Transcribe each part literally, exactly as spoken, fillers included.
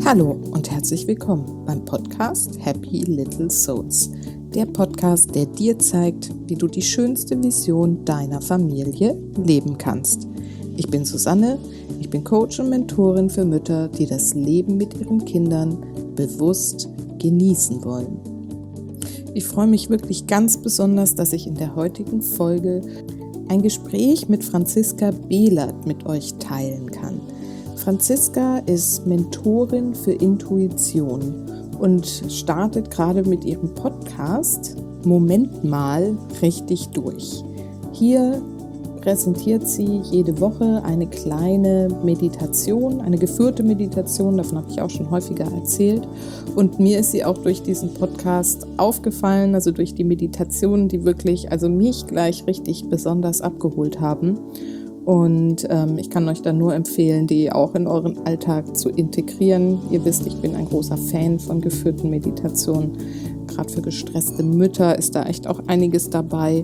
Hallo und herzlich willkommen beim Podcast Happy Little Souls. Der Podcast, der dir zeigt, wie du die schönste Vision deiner Familie leben kannst. Ich bin Susanne, ich bin Coach und Mentorin für Mütter, die das Leben mit ihren Kindern bewusst genießen wollen. Ich freue mich wirklich ganz besonders, dass ich in der heutigen Folge ein Gespräch mit Franziska Behlert mit euch teilen kann. Franziska ist Mentorin für Intuition und startet gerade mit ihrem Podcast Moment mal richtig durch. Hier präsentiert sie jede Woche eine kleine Meditation, eine geführte Meditation, davon habe ich auch schon häufiger erzählt. Und mir ist sie auch durch diesen Podcast aufgefallen, also durch die Meditationen, die wirklich, also mich gleich richtig besonders abgeholt haben. Und ähm, ich kann euch da nur empfehlen, die auch in euren Alltag zu integrieren. Ihr wisst, ich bin ein großer Fan von geführten Meditationen. Gerade für gestresste Mütter ist da echt auch einiges dabei.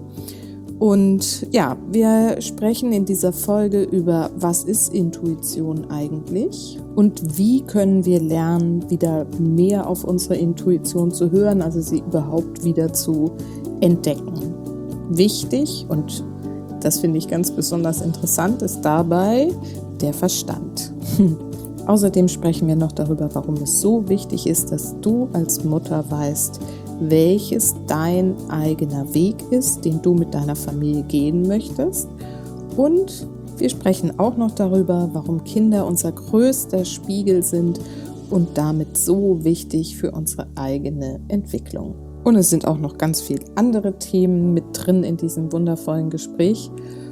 Und ja, wir sprechen in dieser Folge über, was ist Intuition eigentlich und wie können wir lernen, wieder mehr auf unsere Intuition zu hören, also sie überhaupt wieder zu entdecken. Wichtig und das finde ich ganz besonders interessant, ist dabei der Verstand. Außerdem sprechen wir noch darüber, warum es so wichtig ist, dass du als Mutter weißt, welches dein eigener Weg ist, den du mit deiner Familie gehen möchtest. Und wir sprechen auch noch darüber, warum Kinder unser größter Spiegel sind und damit so wichtig für unsere eigene Entwicklung. Und es sind auch noch ganz viele andere Themen mit drin in diesem wundervollen Gespräch.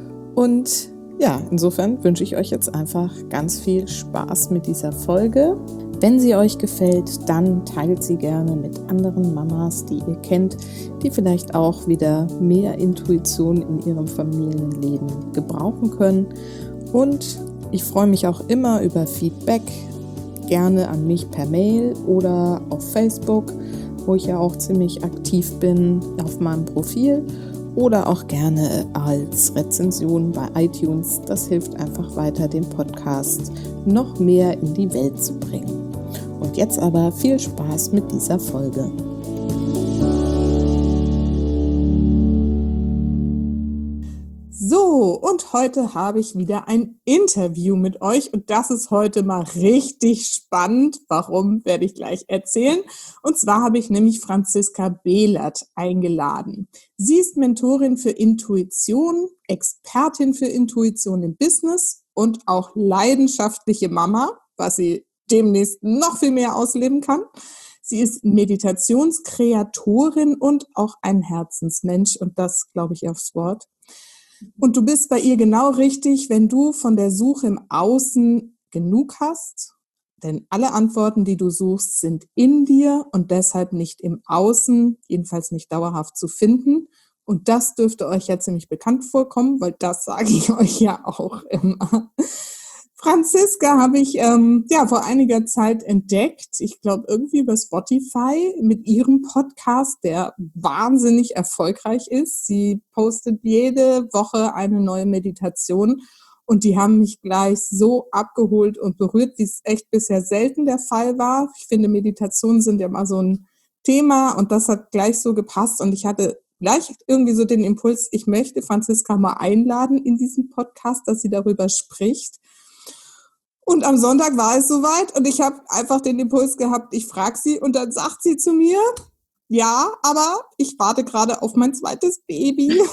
Und ja, insofern wünsche ich euch jetzt einfach ganz viel Spaß mit dieser Folge. Wenn sie euch gefällt, dann teilt sie gerne mit anderen Mamas, die ihr kennt, die vielleicht auch wieder mehr Intuition in ihrem Familienleben gebrauchen können. Und ich freue mich auch immer über Feedback, gerne an mich per Mail oder auf Facebook, wo ich ja auch ziemlich aktiv bin auf meinem Profil, oder auch gerne als Rezension bei iTunes. Das hilft einfach weiter, den Podcast noch mehr in die Welt zu bringen. Und jetzt aber viel Spaß mit dieser Folge. So, und heute habe ich wieder ein Interview mit euch und das ist heute mal richtig spannend. Warum, werde ich gleich erzählen. Und zwar habe ich nämlich Franziska Behlert eingeladen. Sie ist Mentorin für Intuition, Expertin für Intuition im Business und auch leidenschaftliche Mama, was sie demnächst noch viel mehr ausleben kann. Sie ist Meditationskreatorin und auch ein Herzensmensch und das glaube ich aufs Wort. Und du bist bei ihr genau richtig, wenn du von der Suche im Außen genug hast, denn alle Antworten, die du suchst, sind in dir und deshalb nicht im Außen, jedenfalls nicht dauerhaft zu finden. Und das dürfte euch ja ziemlich bekannt vorkommen, weil das sage ich euch ja auch immer. Franziska habe ich ähm, ja vor einiger Zeit entdeckt, ich glaube irgendwie über Spotify mit ihrem Podcast, der wahnsinnig erfolgreich ist. Sie postet jede Woche eine neue Meditation und die haben mich gleich so abgeholt und berührt, wie es echt bisher selten der Fall war. Ich finde, Meditationen sind ja mal so ein Thema und das hat gleich so gepasst und ich hatte gleich irgendwie so den Impuls, ich möchte Franziska mal einladen in diesen Podcast, dass sie darüber spricht. Und am Sonntag war es soweit und ich habe einfach den Impuls gehabt, ich frage sie und dann sagt sie zu mir, ja, aber ich warte gerade auf mein zweites Baby.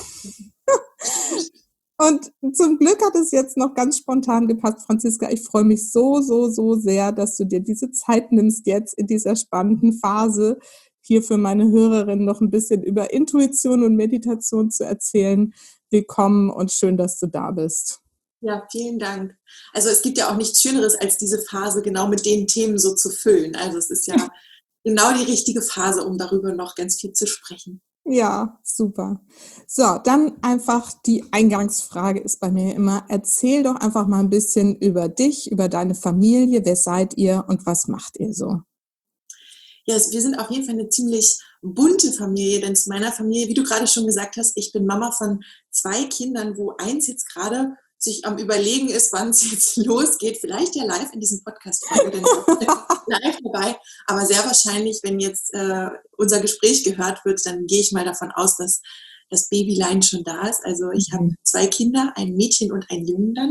Und zum Glück hat es jetzt noch ganz spontan gepasst, Franziska. Ich freue mich so, so, so sehr, dass du dir diese Zeit nimmst, jetzt in dieser spannenden Phase hier für meine Hörerinnen noch ein bisschen über Intuition und Meditation zu erzählen. Willkommen und schön, dass du da bist. Ja, vielen Dank. Also es gibt ja auch nichts Schöneres, als diese Phase genau mit den Themen so zu füllen. Also es ist ja genau die richtige Phase, um darüber noch ganz viel zu sprechen. Ja, super. So, dann einfach die Eingangsfrage ist bei mir immer, erzähl doch einfach mal ein bisschen über dich, über deine Familie, wer seid ihr und was macht ihr so? Ja, wir sind auf jeden Fall eine ziemlich bunte Familie, denn zu meiner Familie, wie du gerade schon gesagt hast, ich bin Mama von zwei Kindern, wo eins jetzt gerade sich am Überlegen ist, wann es jetzt losgeht. Vielleicht ja live in diesem Podcast-Folge, denn ich bin live dabei. Aber sehr wahrscheinlich, wenn jetzt äh, unser Gespräch gehört wird, dann gehe ich mal davon aus, dass das Babylein schon da ist. Also ich habe zwei Kinder, ein Mädchen und einen Jungen dann.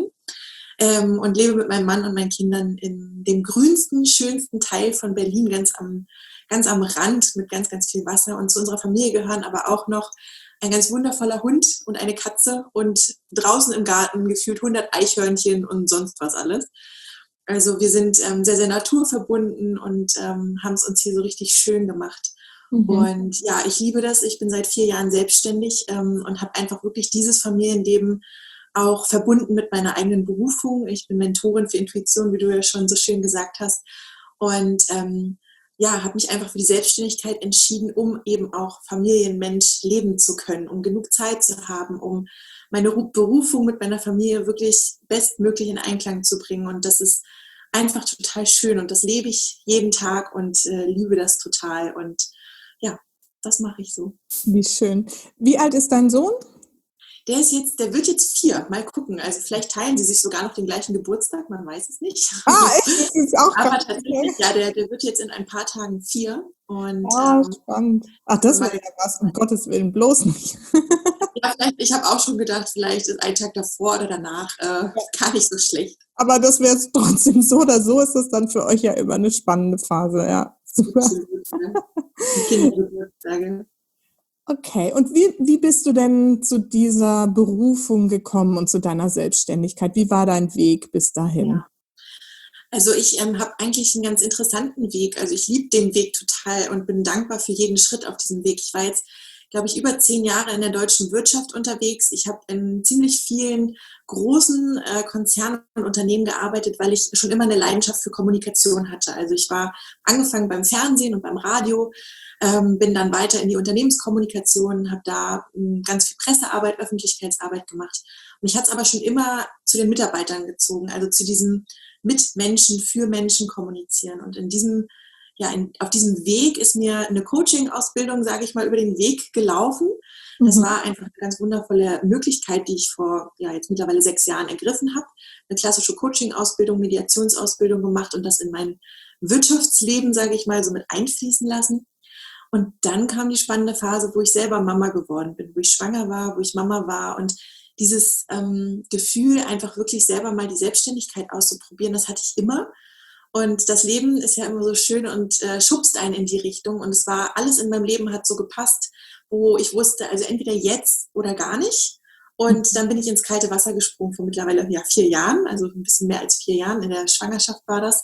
Ähm, und lebe mit meinem Mann und meinen Kindern in dem grünsten, schönsten Teil von Berlin, ganz am, ganz am Rand mit ganz, ganz viel Wasser. Und zu unserer Familie gehören aber auch noch ein ganz wundervoller Hund und eine Katze und draußen im Garten gefühlt hundert Eichhörnchen und sonst was alles. Also wir sind ähm, sehr, sehr naturverbunden und ähm, haben es uns hier so richtig schön gemacht. Mhm. Und ja, ich liebe das. Ich bin seit vier Jahren selbstständig ähm, und habe einfach wirklich dieses Familienleben auch verbunden mit meiner eigenen Berufung. Ich bin Mentorin für Intuition, wie du ja schon so schön gesagt hast. Und ähm, ja, habe mich einfach für die Selbstständigkeit entschieden, um eben auch Familienmensch leben zu können, um genug Zeit zu haben, um meine Berufung mit meiner Familie wirklich bestmöglich in Einklang zu bringen. Und das ist einfach total schön. Und das lebe ich jeden Tag und äh, liebe das total. Und ja, das mache ich so. Wie schön. Wie alt ist dein Sohn? Der ist jetzt, der wird jetzt vier. Mal gucken. Also vielleicht teilen sie sich sogar noch den gleichen Geburtstag, man weiß es nicht. Ah, echt? Das ist auch Aber tatsächlich, ja, der, der wird jetzt in ein paar Tagen vier. Und, ah, ähm, spannend. Ach, das wäre ja was, um Gottes Willen, bloß nicht. Ja, vielleicht, ich habe auch schon gedacht, vielleicht ist ein Tag davor oder danach äh, gar nicht so schlecht. Aber das wäre es trotzdem so oder so, ist das dann für euch ja immer eine spannende Phase, ja. Super. Absolut, ja. Kindergeburtstage. Okay, und wie, wie bist du denn zu dieser Berufung gekommen und zu deiner Selbstständigkeit? Wie war dein Weg bis dahin? Ja. Also ich ähm, habe eigentlich einen ganz interessanten Weg. Also ich liebe den Weg total und bin dankbar für jeden Schritt auf diesem Weg. Ich war jetzt, glaube ich, über zehn Jahre in der deutschen Wirtschaft unterwegs. Ich habe in ziemlich vielen großen äh, Konzernen und Unternehmen gearbeitet, weil ich schon immer eine Leidenschaft für Kommunikation hatte. Also ich war angefangen beim Fernsehen und beim Radio, ähm, bin dann weiter in die Unternehmenskommunikation, habe da ähm, ganz viel Pressearbeit, Öffentlichkeitsarbeit gemacht. Mich hat es aber schon immer zu den Mitarbeitern gezogen, also zu diesem mit Menschen, für Menschen kommunizieren. Und in diesem Ja, in, auf diesem Weg ist mir eine Coaching-Ausbildung, sage ich mal, über den Weg gelaufen. Das mhm. war einfach eine ganz wundervolle Möglichkeit, die ich vor ja jetzt mittlerweile sechs Jahren ergriffen habe. Eine klassische Coaching-Ausbildung, Mediationsausbildung gemacht und das in mein Wirtschaftsleben, sage ich mal, so mit einfließen lassen. Und dann kam die spannende Phase, wo ich selber Mama geworden bin, wo ich schwanger war, wo ich Mama war und dieses ähm, Gefühl, einfach wirklich selber mal die Selbstständigkeit auszuprobieren, das hatte ich immer. Und das Leben ist ja immer so schön und äh, schubst einen in die Richtung. Und es war, alles in meinem Leben hat so gepasst, wo ich wusste, also entweder jetzt oder gar nicht. Und dann bin ich ins kalte Wasser gesprungen vor mittlerweile ja, vier Jahren, also ein bisschen mehr als vier Jahren. In der Schwangerschaft war das.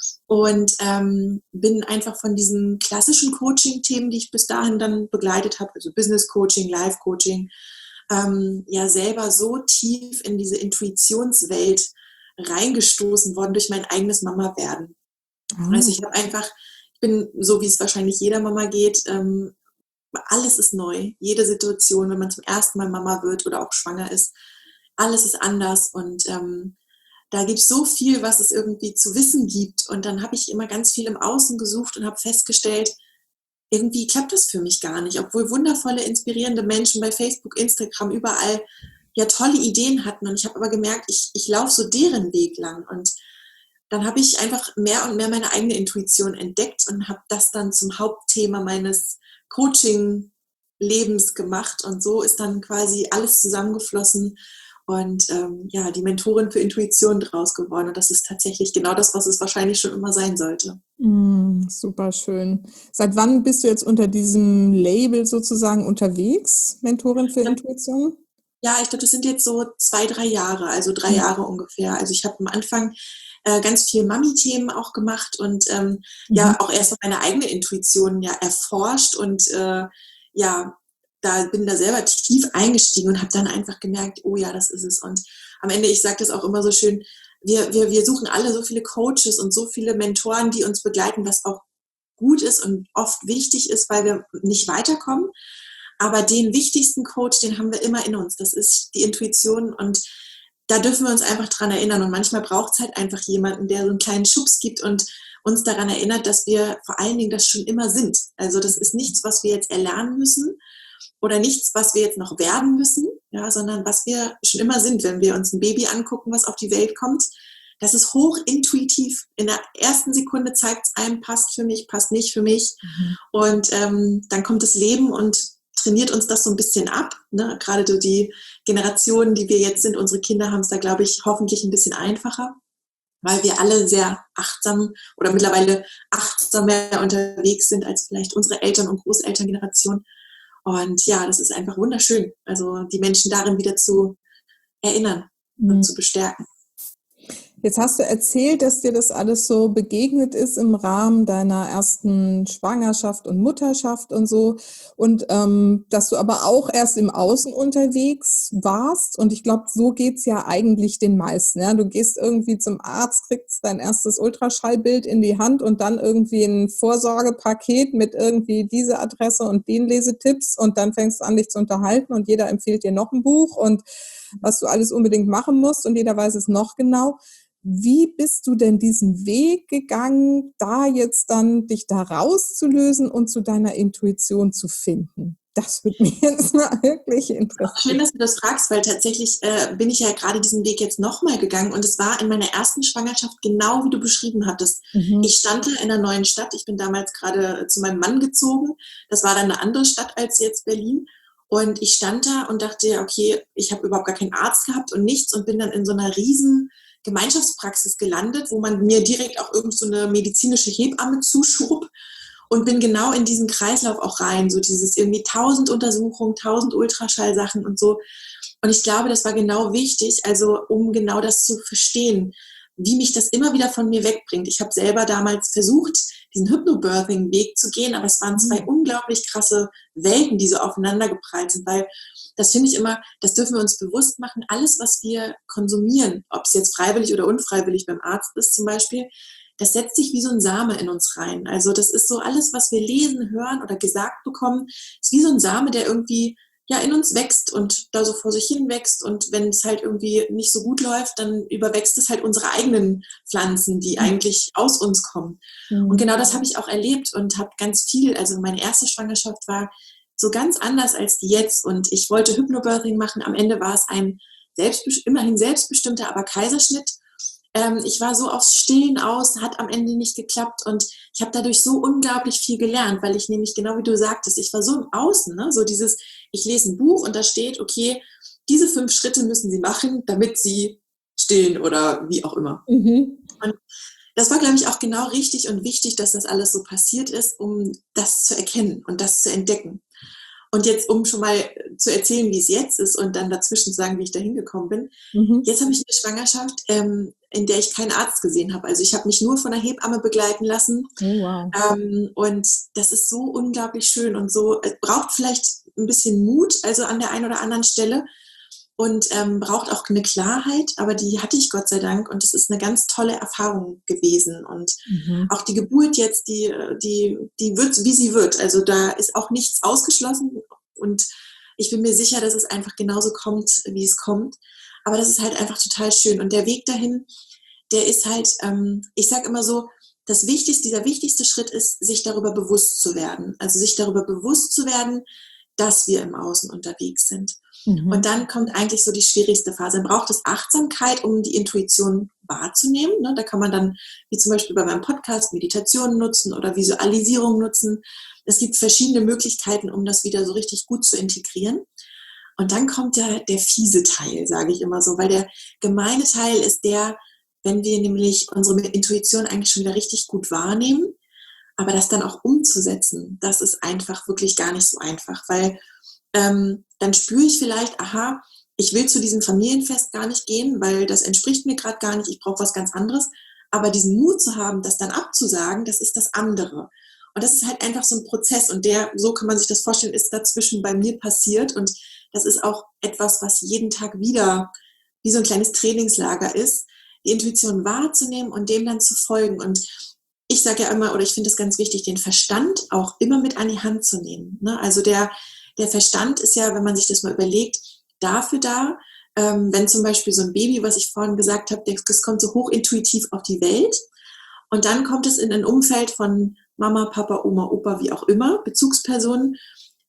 Und ähm, bin einfach von diesen klassischen Coaching-Themen, die ich bis dahin dann begleitet habe, also Business-Coaching, Life-Coaching, ähm, ja selber so tief in diese Intuitionswelt reingestoßen worden durch mein eigenes Mama-Werden. Oh. Also ich habe einfach, ich bin so, wie es wahrscheinlich jeder Mama geht, ähm, alles ist neu. Jede Situation, wenn man zum ersten Mal Mama wird oder auch schwanger ist, alles ist anders und ähm, da gibt es so viel, was es irgendwie zu wissen gibt. Und dann habe ich immer ganz viel im Außen gesucht und habe festgestellt, irgendwie klappt das für mich gar nicht, obwohl wundervolle, inspirierende Menschen bei Facebook, Instagram, überall ja tolle Ideen hatten. Und ich habe aber gemerkt, ich, ich laufe so deren Weg lang. Und dann habe ich einfach mehr und mehr meine eigene Intuition entdeckt und habe das dann zum Hauptthema meines Coaching-Lebens gemacht. Und so ist dann quasi alles zusammengeflossen und ähm, ja, die Mentorin für Intuition draus geworden. Und das ist tatsächlich genau das, was es wahrscheinlich schon immer sein sollte. Mm, super schön. Seit wann bist du jetzt unter diesem Label sozusagen unterwegs, Mentorin für ja. Intuition? Ja, ich glaube, das sind jetzt so zwei, drei Jahre, also drei mhm. Jahre ungefähr. Also ich habe am Anfang äh, ganz viel Mami-Themen auch gemacht und ähm, mhm. ja auch erst meine eigene Intuition ja erforscht und äh, ja, da bin da selber tief eingestiegen und habe dann einfach gemerkt, oh ja, das ist es. Und am Ende, ich sage das auch immer so schön, wir, wir, wir suchen alle so viele Coaches und so viele Mentoren, die uns begleiten, was auch gut ist und oft wichtig ist, weil wir nicht weiterkommen. Aber den wichtigsten Coach, den haben wir immer in uns. Das ist die Intuition und da dürfen wir uns einfach dran erinnern. Und manchmal braucht es halt einfach jemanden, der so einen kleinen Schubs gibt und uns daran erinnert, dass wir vor allen Dingen das schon immer sind. Also das ist nichts, was wir jetzt erlernen müssen. oder nichts, was wir jetzt noch werden müssen, ja, sondern was wir schon immer sind, wenn wir uns ein Baby angucken, was auf die Welt kommt. Das ist hochintuitiv. In der ersten Sekunde zeigt es einem, passt für mich, passt nicht für mich. Mhm. Und ähm, dann kommt das Leben und trainiert uns das so ein bisschen ab. Ne? Gerade so die Generationen, die wir jetzt sind, unsere Kinder haben es da, glaube ich, hoffentlich ein bisschen einfacher, weil wir alle sehr achtsam oder mittlerweile achtsamer unterwegs sind als vielleicht unsere Eltern- und Großelterngeneration. Und ja, das ist einfach wunderschön, also die Menschen darin wieder zu erinnern mhm. und zu bestärken. Jetzt hast du erzählt, dass dir das alles so begegnet ist im Rahmen deiner ersten Schwangerschaft und Mutterschaft und so und ähm, dass du aber auch erst im Außen unterwegs warst und ich glaube, so geht's ja eigentlich den meisten. Ja? Du gehst irgendwie zum Arzt, kriegst dein erstes Ultraschallbild in die Hand und dann irgendwie ein Vorsorgepaket mit irgendwie diese Adresse und den Lesetipps und dann fängst du an, dich zu unterhalten und jeder empfiehlt dir noch ein Buch und was du alles unbedingt machen musst und jeder weiß es noch genau. Wie bist du denn diesen Weg gegangen, da jetzt dann dich da rauszulösen und zu deiner Intuition zu finden? Das würde mich jetzt mal wirklich interessieren. Schön, dass du das fragst, weil tatsächlich äh, bin ich ja gerade diesen Weg jetzt nochmal gegangen und es war in meiner ersten Schwangerschaft genau wie du beschrieben hattest. Mhm. Ich stand da in einer neuen Stadt, ich bin damals gerade zu meinem Mann gezogen, das war dann eine andere Stadt als jetzt Berlin und ich stand da und dachte, okay, ich habe überhaupt gar keinen Arzt gehabt und nichts und bin dann in so einer riesen Gemeinschaftspraxis gelandet, wo man mir direkt auch irgend so eine medizinische Hebamme zuschob und bin genau in diesen Kreislauf auch rein, so dieses irgendwie tausend Untersuchungen, tausend Ultraschallsachen und so. Und ich glaube, das war genau wichtig, also um genau das zu verstehen, wie mich das immer wieder von mir wegbringt. Ich habe selber damals versucht, diesen Hypnobirthing-Weg zu gehen, aber es waren zwei unglaublich krasse Welten, die so aufeinander geprallt sind, weil das finde ich immer, das dürfen wir uns bewusst machen, alles, was wir konsumieren, ob es jetzt freiwillig oder unfreiwillig beim Arzt ist zum Beispiel, das setzt sich wie so ein Same in uns rein. Also das ist so alles, was wir lesen, hören oder gesagt bekommen, ist wie so ein Same, der irgendwie ja in uns wächst und da so vor sich hin wächst und wenn es halt irgendwie nicht so gut läuft, dann überwächst es halt unsere eigenen Pflanzen, die eigentlich aus uns kommen. Mhm. Und genau das habe ich auch erlebt und habe ganz viel, also meine erste Schwangerschaft war so ganz anders als die jetzt und ich wollte Hypnobirthing machen, am Ende war es ein selbstbest- immerhin selbstbestimmter, aber Kaiserschnitt. Ähm, ich war so aufs Stillen aus, hat am Ende nicht geklappt und ich habe dadurch so unglaublich viel gelernt, weil ich nämlich, genau wie du sagtest, ich war so im Außen, ne? So dieses, ich lese ein Buch und da steht, okay, diese fünf Schritte müssen Sie machen, damit Sie stillen oder wie auch immer. Mhm. Und das war, glaube ich, auch genau richtig und wichtig, dass das alles so passiert ist, um das zu erkennen und das zu entdecken. Und jetzt, um schon mal zu erzählen, wie es jetzt ist und dann dazwischen zu sagen, wie ich da hingekommen bin. Mhm. Jetzt habe ich eine Schwangerschaft, ähm, in der ich keinen Arzt gesehen habe. Also ich habe mich nur von einer Hebamme begleiten lassen. Oh, wow. Ähm, und das ist so unglaublich schön und so, es braucht vielleicht ein bisschen Mut, also an der einen oder anderen Stelle. Und ähm, braucht auch eine Klarheit, aber die hatte ich Gott sei Dank und es ist eine ganz tolle Erfahrung gewesen. Und mhm. auch die Geburt jetzt, die, die, die wird, wie sie wird. Also da ist auch nichts ausgeschlossen und ich bin mir sicher, dass es einfach genauso kommt, wie es kommt. Aber das ist halt einfach total schön. Und der Weg dahin, der ist halt, ähm, ich sage immer so, das Wichtigste, dieser wichtigste Schritt ist, sich darüber bewusst zu werden. Also sich darüber bewusst zu werden, dass wir im Außen unterwegs sind. Mhm. Und dann kommt eigentlich so die schwierigste Phase. Dann braucht es Achtsamkeit, um die Intuition wahrzunehmen. Ne? Da kann man dann, wie zum Beispiel bei meinem Podcast, Meditationen nutzen oder Visualisierung nutzen. Es gibt verschiedene Möglichkeiten, um das wieder so richtig gut zu integrieren. Und dann kommt der, der fiese Teil, sage ich immer so, weil der gemeine Teil ist der, wenn wir nämlich unsere Intuition eigentlich schon wieder richtig gut wahrnehmen, aber das dann auch umzusetzen, das ist einfach wirklich gar nicht so einfach, weil ähm, dann spüre ich vielleicht, aha, ich will zu diesem Familienfest gar nicht gehen, weil das entspricht mir gerade gar nicht, ich brauche was ganz anderes. Aber diesen Mut zu haben, das dann abzusagen, das ist das andere. Und das ist halt einfach so ein Prozess und der, so kann man sich das vorstellen, ist dazwischen bei mir passiert und das ist auch etwas, was jeden Tag wieder wie so ein kleines Trainingslager ist, die Intuition wahrzunehmen und dem dann zu folgen. Und ich sage ja immer, oder ich finde es ganz wichtig, den Verstand auch immer mit an die Hand zu nehmen. Ne? Also der, der Verstand ist ja, wenn man sich das mal überlegt, dafür da, ähm, wenn zum Beispiel so ein Baby, was ich vorhin gesagt habe, das kommt so hochintuitiv auf die Welt und dann kommt es in ein Umfeld von Mama, Papa, Oma, Opa, wie auch immer, Bezugspersonen,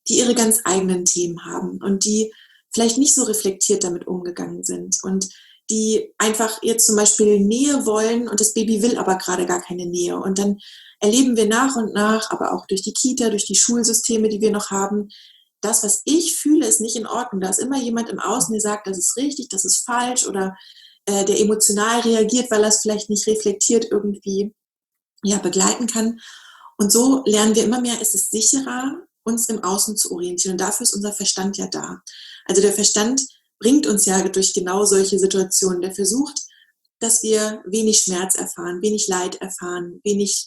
die ihre ganz eigenen Themen haben und die vielleicht nicht so reflektiert damit umgegangen sind und die einfach jetzt zum Beispiel Nähe wollen und das Baby will aber gerade gar keine Nähe. Und dann erleben wir nach und nach, aber auch durch die Kita, durch die Schulsysteme, die wir noch haben, das, was ich fühle, ist nicht in Ordnung. Da ist immer jemand im Außen, der sagt, das ist richtig, das ist falsch oder äh, der emotional reagiert, weil er es vielleicht nicht reflektiert irgendwie ja, begleiten kann. Und so lernen wir immer mehr, ist es sicherer, uns im Außen zu orientieren. Und dafür ist unser Verstand ja da. Also der Verstand bringt uns ja durch genau solche Situationen. Der versucht, dass wir wenig Schmerz erfahren, wenig Leid erfahren, wenig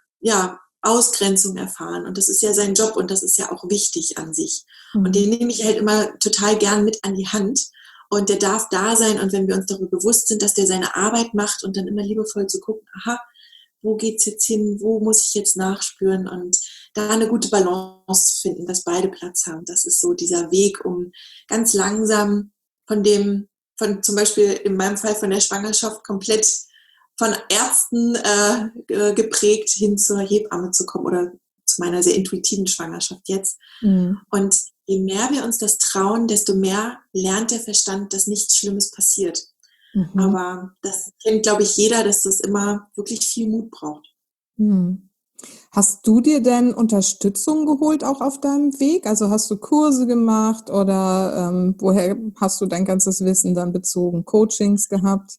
ja, Ausgrenzung erfahren. Und das ist ja sein Job und das ist ja auch wichtig an sich. Mhm. Und den nehme ich halt immer total gern mit an die Hand. Und der darf da sein. Und wenn wir uns darüber bewusst sind, dass der seine Arbeit macht und dann immer liebevoll zu gucken, aha, wo geht's jetzt hin, wo muss ich jetzt nachspüren und da eine gute Balance zu finden, dass beide Platz haben. Das ist so dieser Weg, um ganz langsam von dem, von zum Beispiel in meinem Fall von der Schwangerschaft komplett von Ärzten äh, geprägt hin zur Hebamme zu kommen oder zu meiner sehr intuitiven Schwangerschaft jetzt. Mhm. Und je mehr wir uns das trauen, desto mehr lernt der Verstand, dass nichts Schlimmes passiert. Mhm. Aber das kennt, glaube ich, jeder, dass das immer wirklich viel Mut braucht. Mhm. Hast du dir denn Unterstützung geholt auch auf deinem Weg? Also hast du Kurse gemacht oder ähm, woher hast du dein ganzes Wissen dann bezogen? Coachings gehabt?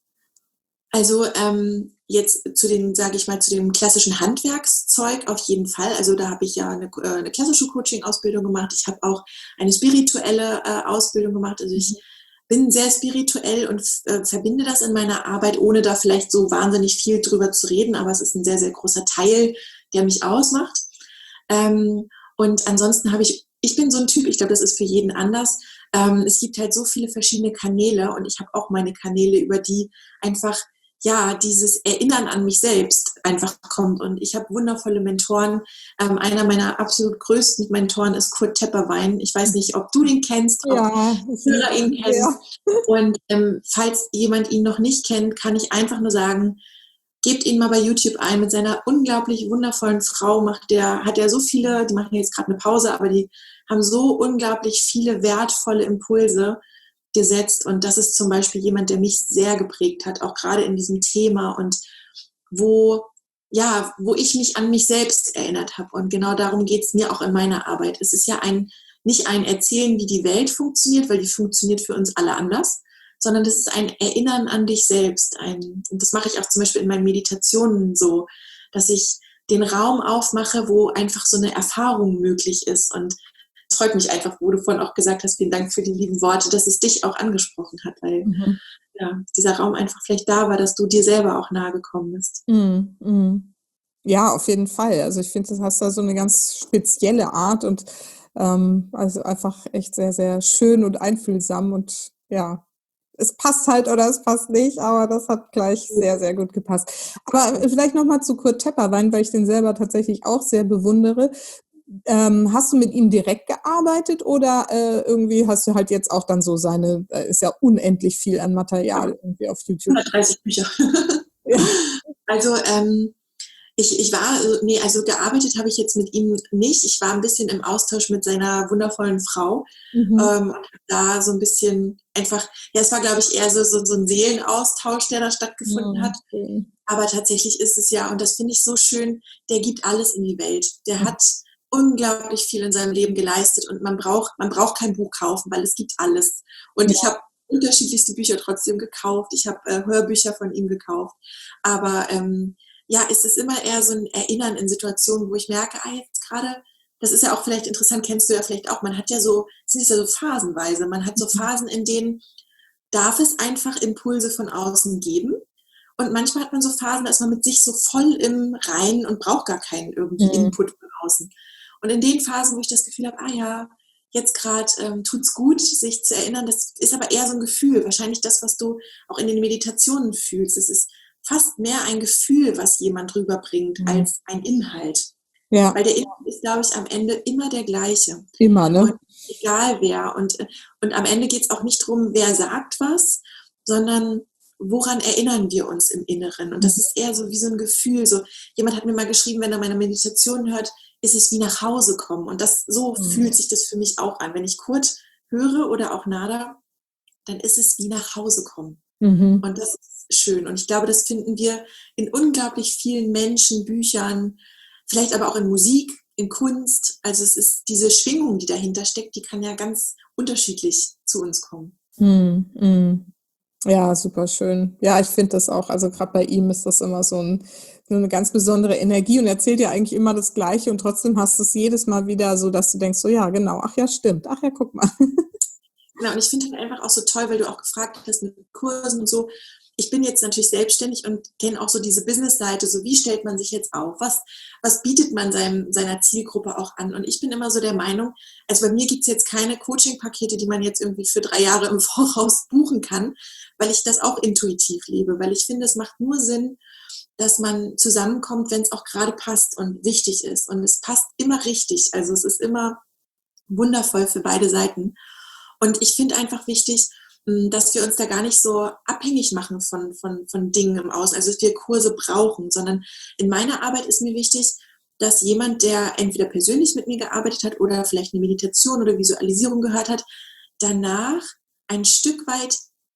Also ähm, jetzt zu den, sage ich mal, zu dem klassischen Handwerkszeug auf jeden Fall. Also da habe ich ja eine, äh, eine klassische Coaching-Ausbildung gemacht. Ich habe auch eine spirituelle äh, Ausbildung gemacht. Also ich bin sehr spirituell und äh, verbinde das in meiner Arbeit, ohne da vielleicht so wahnsinnig viel drüber zu reden. Aber es ist ein sehr, sehr großer Teil, der mich ausmacht. Ähm, und ansonsten habe ich, ich bin so ein Typ, ich glaube, das ist für jeden anders. Ähm, es gibt halt so viele verschiedene Kanäle und ich habe auch meine Kanäle, über die einfach ja, dieses Erinnern an mich selbst einfach kommt. Und ich habe wundervolle Mentoren. Ähm, einer meiner absolut größten Mentoren ist Kurt Tepperwein. Ich weiß nicht, ob du den kennst, ob ja, Hörer ihn kennen. Ja. Und ähm, falls jemand ihn noch nicht kennt, kann ich einfach nur sagen, gebt ihn mal bei YouTube ein. Mit seiner unglaublich wundervollen Frau macht der, hat er so viele, die machen jetzt gerade eine Pause, aber die haben so unglaublich viele wertvolle Impulse gesetzt. Und das ist zum Beispiel jemand, der mich sehr geprägt hat, auch gerade in diesem Thema und wo, ja, wo ich mich an mich selbst erinnert habe. Und genau darum geht es mir auch in meiner Arbeit. Es ist ja ein, nicht ein Erzählen, wie die Welt funktioniert, weil die funktioniert für uns alle anders, sondern das ist ein Erinnern an dich selbst. Ein, und das mache ich auch zum Beispiel in meinen Meditationen so, dass ich den Raum aufmache, wo einfach so eine Erfahrung möglich ist. Und es freut mich einfach, wo du vorhin auch gesagt hast, vielen Dank für die lieben Worte, dass es dich auch angesprochen hat, weil mhm. ja, dieser Raum einfach vielleicht da war, dass du dir selber auch nahe gekommen bist. Mhm. Mhm. Ja, auf jeden Fall. Also ich finde, du hast da so eine ganz spezielle Art und ähm, also einfach echt sehr, sehr schön und einfühlsam und ja, es passt halt oder es passt nicht, aber das hat gleich sehr, sehr gut gepasst. Aber vielleicht nochmal zu Kurt Tepperwein, weil ich den selber tatsächlich auch sehr bewundere. Ähm, hast du mit ihm direkt gearbeitet oder äh, irgendwie hast du halt jetzt auch dann so seine, äh, ist ja unendlich viel an Material irgendwie auf YouTube. hundertdreißig Bücher. Ja. Also ähm, ich, ich war, nee, also gearbeitet habe ich jetzt mit ihm nicht. Ich war ein bisschen im Austausch mit seiner wundervollen Frau mhm. ähm, und da so ein bisschen einfach, ja, es war glaube ich eher so, so, so ein Seelenaustausch, der da stattgefunden okay. hat. Aber tatsächlich ist es ja, und das finde ich so schön, der gibt alles in die Welt. Der mhm. hat unglaublich viel in seinem Leben geleistet und man braucht, man braucht kein Buch kaufen, weil es gibt alles. Und ja. ich habe unterschiedlichste Bücher trotzdem gekauft. Ich habe äh, Hörbücher von ihm gekauft. Aber ähm, ja, es ist immer eher so ein Erinnern in Situationen, wo ich merke, ah, jetzt gerade, das ist ja auch vielleicht interessant, kennst du ja vielleicht auch, man hat ja so, es ist ja so phasenweise, man hat so Phasen, in denen darf es einfach Impulse von außen geben. Und manchmal hat man so Phasen, da ist man mit sich so voll im Reinen und braucht gar keinen irgendwie mhm. Input von außen. Und in den Phasen, wo ich das Gefühl habe, ah ja, jetzt gerade ähm, tut's gut, sich zu erinnern, das ist aber eher so ein Gefühl, wahrscheinlich das, was du auch in den Meditationen fühlst. Es ist fast mehr ein Gefühl, was jemand rüberbringt, mhm. als ein Inhalt. Ja. Weil der Inhalt ist, glaube ich, am Ende immer der gleiche. Immer, ne? Und egal wer. Und, und am Ende geht es auch nicht darum, wer sagt was, sondern woran erinnern wir uns im Inneren? Und das ist eher so wie so ein Gefühl. So, jemand hat mir mal geschrieben, wenn er meine Meditation hört, ist es wie nach Hause kommen. Und das, so Mhm. fühlt sich das für mich auch an. Wenn ich Kurt höre oder auch Nada, dann ist es wie nach Hause kommen. Mhm. Und das ist schön. Und ich glaube, das finden wir in unglaublich vielen Menschen, Büchern, vielleicht aber auch in Musik, in Kunst. Also es ist diese Schwingung, die dahinter steckt, die kann ja ganz unterschiedlich zu uns kommen. Mhm. Mhm. Ja, super schön. Ja, ich finde das auch. Also gerade bei ihm ist das immer so, ein, so eine ganz besondere Energie und er erzählt ja eigentlich immer das Gleiche und trotzdem hast du es jedes Mal wieder so, dass du denkst, so ja, genau, ach ja, stimmt, ach ja, guck mal. Genau, und ich finde halt einfach auch so toll, weil du auch gefragt hast mit Kursen und so. Ich bin jetzt natürlich selbstständig und kenne auch so diese Business-Seite, so wie stellt man sich jetzt auf, was, was bietet man seinem, seiner Zielgruppe auch an. Und ich bin immer so der Meinung, also bei mir gibt es jetzt keine Coaching-Pakete, die man jetzt irgendwie für drei Jahre im Voraus buchen kann, weil ich das auch intuitiv lebe, weil ich finde, es macht nur Sinn, dass man zusammenkommt, wenn es auch gerade passt und wichtig ist. Und es passt immer richtig, also es ist immer wundervoll für beide Seiten. Und ich finde einfach wichtig, dass wir uns da gar nicht so abhängig machen von, von, von Dingen im Außen, also dass wir Kurse brauchen, sondern in meiner Arbeit ist mir wichtig, dass jemand, der entweder persönlich mit mir gearbeitet hat oder vielleicht eine Meditation oder Visualisierung gehört hat, danach ein Stück weit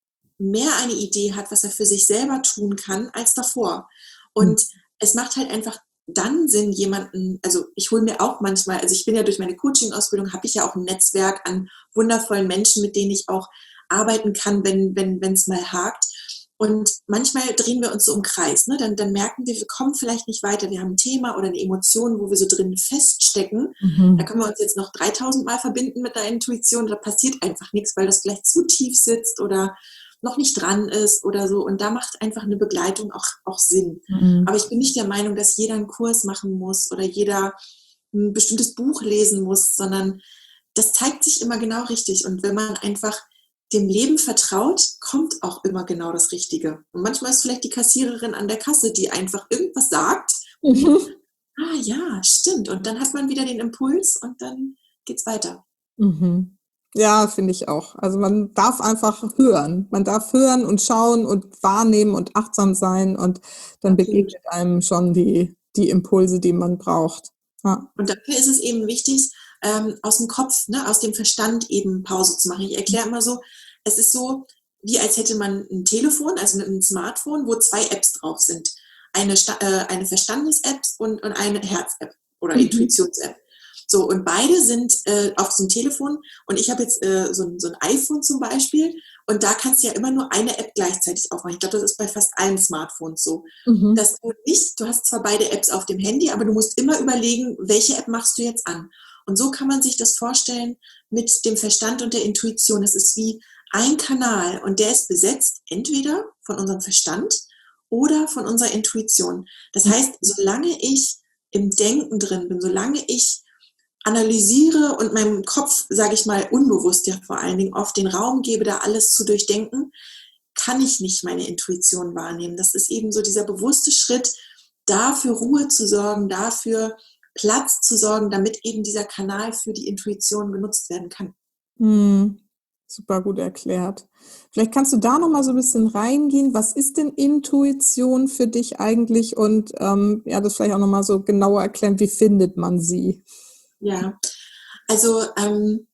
mehr eine Idee hat, was er für sich selber tun kann, als davor. Und es macht halt einfach dann Sinn, jemanden, also ich hole mir auch manchmal, also ich bin ja durch meine Coaching-Ausbildung, habe ich ja auch ein Netzwerk an wundervollen Menschen, mit denen ich auch arbeiten kann, wenn wenn wenn es mal hakt. Und manchmal drehen wir uns so im Kreis. Ne? Dann, dann merken wir, wir kommen vielleicht nicht weiter. Wir haben ein Thema oder eine Emotion, wo wir so drin feststecken. Da Mhm. können wir uns jetzt noch dreitausend Mal verbinden mit der Intuition. Da passiert einfach nichts, weil das vielleicht zu tief sitzt oder noch nicht dran ist oder so. Und da macht einfach eine Begleitung auch, auch Sinn. Mhm. Aber ich bin nicht der Meinung, dass jeder einen Kurs machen muss oder jeder ein bestimmtes Buch lesen muss, sondern das zeigt sich immer genau richtig. Und wenn man einfach dem Leben vertraut, kommt auch immer genau das Richtige. Und manchmal ist vielleicht die Kassiererin an der Kasse, die einfach irgendwas sagt und Mhm. denkt, ah ja, stimmt. Und dann hat man wieder den Impuls und dann geht's weiter. Mhm. Ja, finde ich auch. Also man darf einfach hören. Man darf hören und schauen und wahrnehmen und achtsam sein und dann Absolut. begegnet einem schon die, die Impulse, die man braucht. Ja. Und dafür ist es eben wichtig, ähm, aus dem Kopf, ne, aus dem Verstand eben Pause zu machen. Ich erkläre immer so, es ist so, wie als hätte man ein Telefon, also ein Smartphone, wo zwei Apps drauf sind. Eine, äh, eine Verstandes-App und, und eine Herz-App oder Mhm. Intuitions-App. So, und beide sind äh, auf dem Telefon und ich habe jetzt äh, so, ein, so ein iPhone zum Beispiel und da kannst du ja immer nur eine App gleichzeitig aufmachen. Ich glaube, das ist bei fast allen Smartphones so. Mhm. Dass du nicht, du hast zwar beide Apps auf dem Handy, aber du musst immer überlegen, welche App machst du jetzt an. Und so kann man sich das vorstellen mit dem Verstand und der Intuition. Es ist wie ein Kanal und der ist besetzt entweder von unserem Verstand oder von unserer Intuition. Das heißt, solange ich im Denken drin bin, solange ich analysiere und meinem Kopf, sage ich mal, unbewusst ja vor allen Dingen oft den Raum gebe, da alles zu durchdenken, kann ich nicht meine Intuition wahrnehmen. Das ist eben so dieser bewusste Schritt, dafür Ruhe zu sorgen, dafür Platz zu sorgen, damit eben dieser Kanal für die Intuition genutzt werden kann. Mhm. Super gut erklärt. Vielleicht kannst du da noch mal so ein bisschen reingehen. Was ist denn Intuition für dich eigentlich? Und ähm, ja, das vielleicht auch noch mal so genauer erklären, wie findet man sie? Ja, also ähm,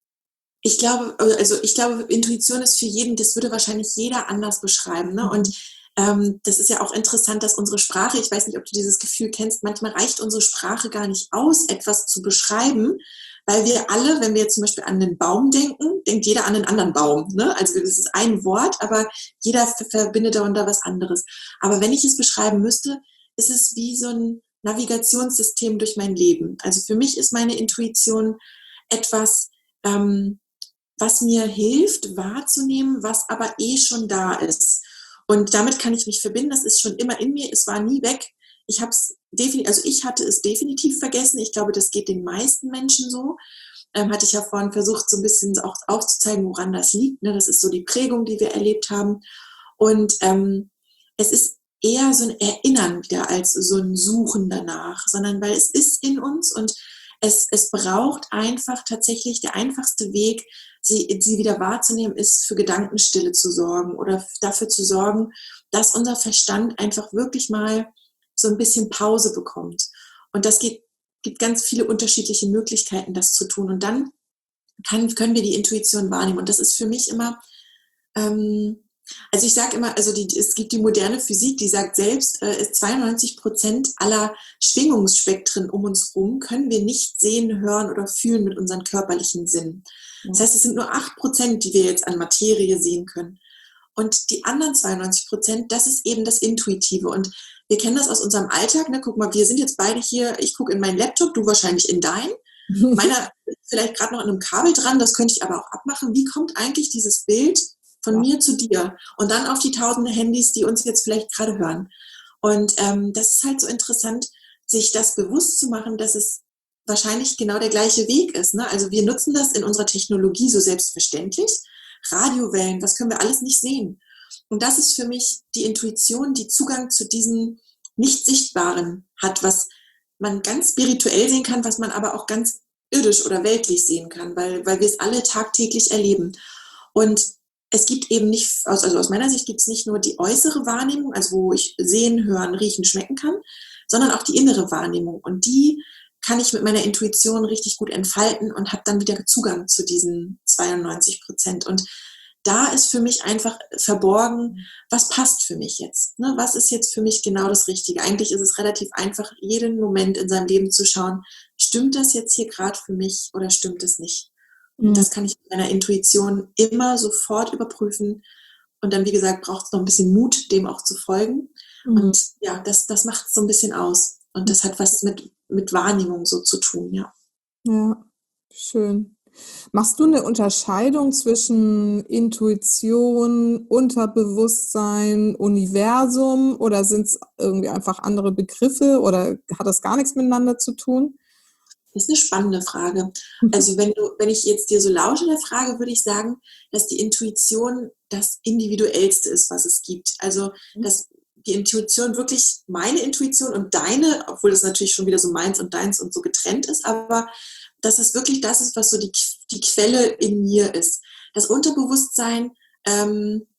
ich glaube, also ich glaube, Intuition ist für jeden, das würde wahrscheinlich jeder anders beschreiben. Ne? Und Mhm. ähm, das ist ja auch interessant, dass unsere Sprache, ich weiß nicht, ob du dieses Gefühl kennst, manchmal reicht unsere Sprache gar nicht aus, etwas zu beschreiben, weil wir alle, wenn wir jetzt zum Beispiel an einen Baum denken, denkt jeder an einen anderen Baum. Ne? Also das ist ein Wort, aber jeder verbindet darunter was anderes. Aber wenn ich es beschreiben müsste, ist es wie so ein Navigationssystem durch mein Leben. Also für mich ist meine Intuition etwas, ähm, was mir hilft, wahrzunehmen, was aber eh schon da ist. Und damit kann ich mich verbinden. Das ist schon immer in mir. Es war nie weg. Ich habe es definitiv, also ich hatte es definitiv vergessen. Ich glaube, das geht den meisten Menschen so. Ähm, hatte ich ja vorhin versucht, so ein bisschen auch aufzuzeigen, woran das liegt. Ne? Das ist so die Prägung, die wir erlebt haben. Und ähm, es ist eher so ein Erinnern wieder als so ein Suchen danach, sondern weil es ist in uns und es, es braucht einfach tatsächlich der einfachste Weg, sie, sie wieder wahrzunehmen, ist für Gedankenstille zu sorgen oder dafür zu sorgen, dass unser Verstand einfach wirklich mal so ein bisschen Pause bekommt. Und das geht gibt ganz viele unterschiedliche Möglichkeiten, das zu tun. Und dann kann, können wir die Intuition wahrnehmen. Und das ist für mich immer, ähm, also ich sage immer, also die, es gibt die moderne Physik, die sagt selbst, äh, zweiundneunzig Prozent aller Schwingungsspektren um uns herum können wir nicht sehen, hören oder fühlen mit unseren körperlichen Sinnen. Das heißt, es sind nur acht Prozent, die wir jetzt an Materie sehen können. Und die anderen zweiundneunzig Prozent, das ist eben das Intuitive. Und wir kennen das aus unserem Alltag. Ne? Guck mal, wir sind jetzt beide hier, ich gucke in meinen Laptop, du wahrscheinlich in deinen. Meiner ist vielleicht gerade noch an einem Kabel dran, das könnte ich aber auch abmachen. Wie kommt eigentlich dieses Bild von ja. mir zu dir und dann auf die tausende Handys, die uns jetzt vielleicht gerade hören. Und ähm, das ist halt so interessant, sich das bewusst zu machen, dass es wahrscheinlich genau der gleiche Weg ist. Ne? Also wir nutzen das in unserer Technologie so selbstverständlich. Radiowellen, das können wir alles nicht sehen. Und das ist für mich die Intuition, die Zugang zu diesem Nicht-Sichtbaren hat, was man ganz spirituell sehen kann, was man aber auch ganz irdisch oder weltlich sehen kann, weil, weil wir es alle tagtäglich erleben. Und es gibt eben nicht, also aus meiner Sicht gibt es nicht nur die äußere Wahrnehmung, also wo ich sehen, hören, riechen, schmecken kann, sondern auch die innere Wahrnehmung. Und die kann ich mit meiner Intuition richtig gut entfalten und habe dann wieder Zugang zu diesen zweiundneunzig Prozent. Und da ist für mich einfach verborgen, was passt für mich jetzt? Ne? Was ist jetzt für mich genau das Richtige? Eigentlich ist es relativ einfach, jeden Moment in seinem Leben zu schauen, stimmt das jetzt hier gerade für mich oder stimmt es nicht? Und das kann ich mit meiner Intuition immer sofort überprüfen. Und dann, wie gesagt, braucht es noch ein bisschen Mut, dem auch zu folgen. Mhm. Und ja, das, das macht es so ein bisschen aus. Und das hat was mit, mit Wahrnehmung so zu tun, ja. Ja, schön. Machst du eine Unterscheidung zwischen Intuition, Unterbewusstsein, Universum oder sind es irgendwie einfach andere Begriffe oder hat das gar nichts miteinander zu tun? Das ist eine spannende Frage. Also wenn du, wenn ich jetzt dir so lausche der Frage, würde ich sagen, dass die Intuition das Individuellste ist, was es gibt. Also dass die Intuition wirklich meine Intuition und deine, obwohl das natürlich schon wieder so meins und deins und so getrennt ist, aber dass es wirklich das ist, was so die, die Quelle in mir ist. Das Unterbewusstsein ähm,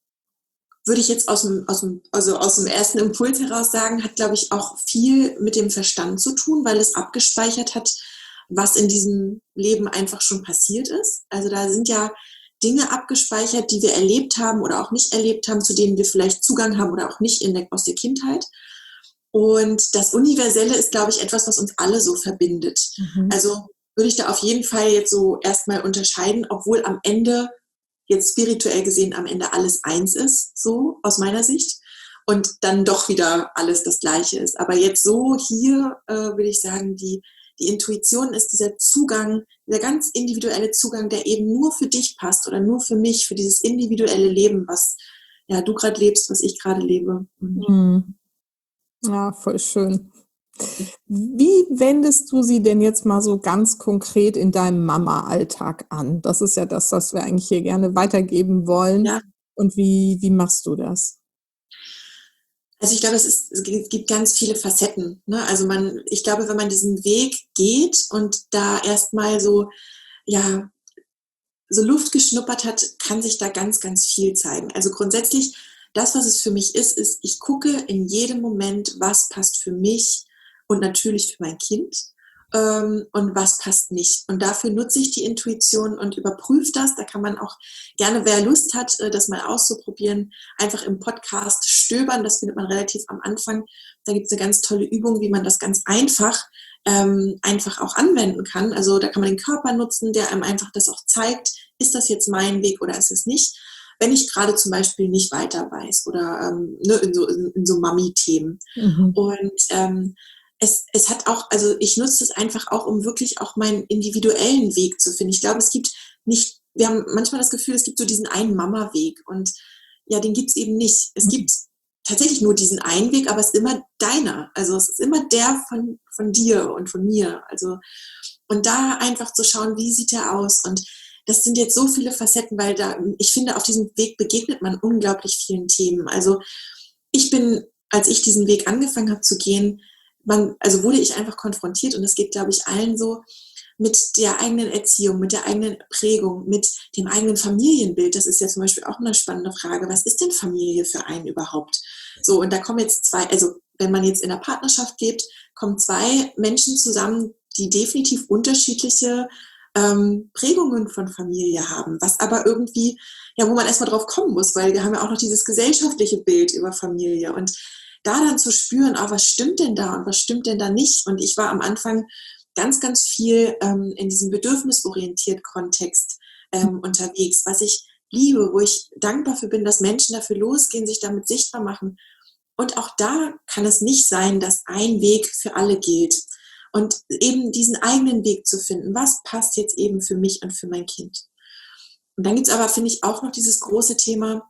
würde ich jetzt aus dem, aus dem, also aus dem ersten Impuls heraus sagen, hat, glaube ich, auch viel mit dem Verstand zu tun, weil es abgespeichert hat, was in diesem Leben einfach schon passiert ist. Also da sind ja Dinge abgespeichert, die wir erlebt haben oder auch nicht erlebt haben, zu denen wir vielleicht Zugang haben oder auch nicht in der, aus der Kindheit. Und das Universelle ist, glaube ich, etwas, was uns alle so verbindet. Mhm. Also würde ich da auf jeden Fall jetzt so erstmal unterscheiden, obwohl am Ende jetzt spirituell gesehen am Ende alles eins ist, so aus meiner Sicht, und dann doch wieder alles das Gleiche ist. Aber jetzt so hier äh, würde ich sagen, die, die Intuition ist dieser Zugang, dieser ganz individuelle Zugang, der eben nur für dich passt oder nur für mich, für dieses individuelle Leben, was ja du gerade lebst, was ich gerade lebe. Mhm. Ja, voll schön. Wie wendest du sie denn jetzt mal so ganz konkret in deinem Mama-Alltag an? Das ist ja das, was wir eigentlich hier gerne weitergeben wollen. Ja. Und wie, wie machst du das? Also ich glaube, es, ist, es gibt ganz viele Facetten. Ne? Also man, ich glaube, wenn man diesen Weg geht und da erstmal so, ja, so Luft geschnuppert hat, kann sich da ganz, ganz viel zeigen. Also grundsätzlich, das, was es für mich ist, ist, ich gucke in jedem Moment, was passt für mich und natürlich für mein Kind ähm, und was passt nicht. Und dafür nutze ich die Intuition und überprüfe das. Da kann man auch gerne, wer Lust hat, das mal auszuprobieren, einfach im Podcast stöbern. Das findet man relativ am Anfang. Da gibt es eine ganz tolle Übung, wie man das ganz einfach ähm, einfach auch anwenden kann. Also da kann man den Körper nutzen, der einem einfach das auch zeigt, ist das jetzt mein Weg oder ist es nicht? Wenn ich gerade zum Beispiel nicht weiter weiß oder ähm, ne, in so, in, in so Mami-Themen. Mhm. Und ähm, es, es hat auch, also ich nutze es einfach auch, um wirklich auch meinen individuellen Weg zu finden. Ich glaube, es gibt nicht, wir haben manchmal das Gefühl, es gibt so diesen einen Mama-Weg und ja, den gibt es eben nicht. Es mhm. gibt tatsächlich nur diesen einen Weg, aber es ist immer deiner. Also es ist immer der von, von dir und von mir. Also und da einfach zu schauen, wie sieht er aus? Und das sind jetzt so viele Facetten, weil da, ich finde, auf diesem Weg begegnet man unglaublich vielen Themen. Also ich bin, als ich diesen Weg angefangen habe zu gehen, man, also wurde ich einfach konfrontiert und das geht, glaube ich, allen so, mit der eigenen Erziehung, mit der eigenen Prägung, mit dem eigenen Familienbild. Das ist ja zum Beispiel auch eine spannende Frage. Was ist denn Familie für einen überhaupt? So, und da kommen jetzt zwei, also wenn man jetzt in einer Partnerschaft lebt, kommen zwei Menschen zusammen, die definitiv unterschiedliche ähm, Prägungen von Familie haben, was aber irgendwie, ja, wo man erstmal drauf kommen muss, weil wir haben ja auch noch dieses gesellschaftliche Bild über Familie und da dann zu spüren, ah, was stimmt denn da und was stimmt denn da nicht? Und ich war am Anfang ganz, ganz viel ähm, in diesem bedürfnisorientierten Kontext ähm, unterwegs, was ich liebe, wo ich dankbar für bin, dass Menschen dafür losgehen, sich damit sichtbar machen. Und auch da kann es nicht sein, dass ein Weg für alle gilt. Und eben diesen eigenen Weg zu finden, was passt jetzt eben für mich und für mein Kind. Und dann gibt es aber, finde ich, auch noch dieses große Thema,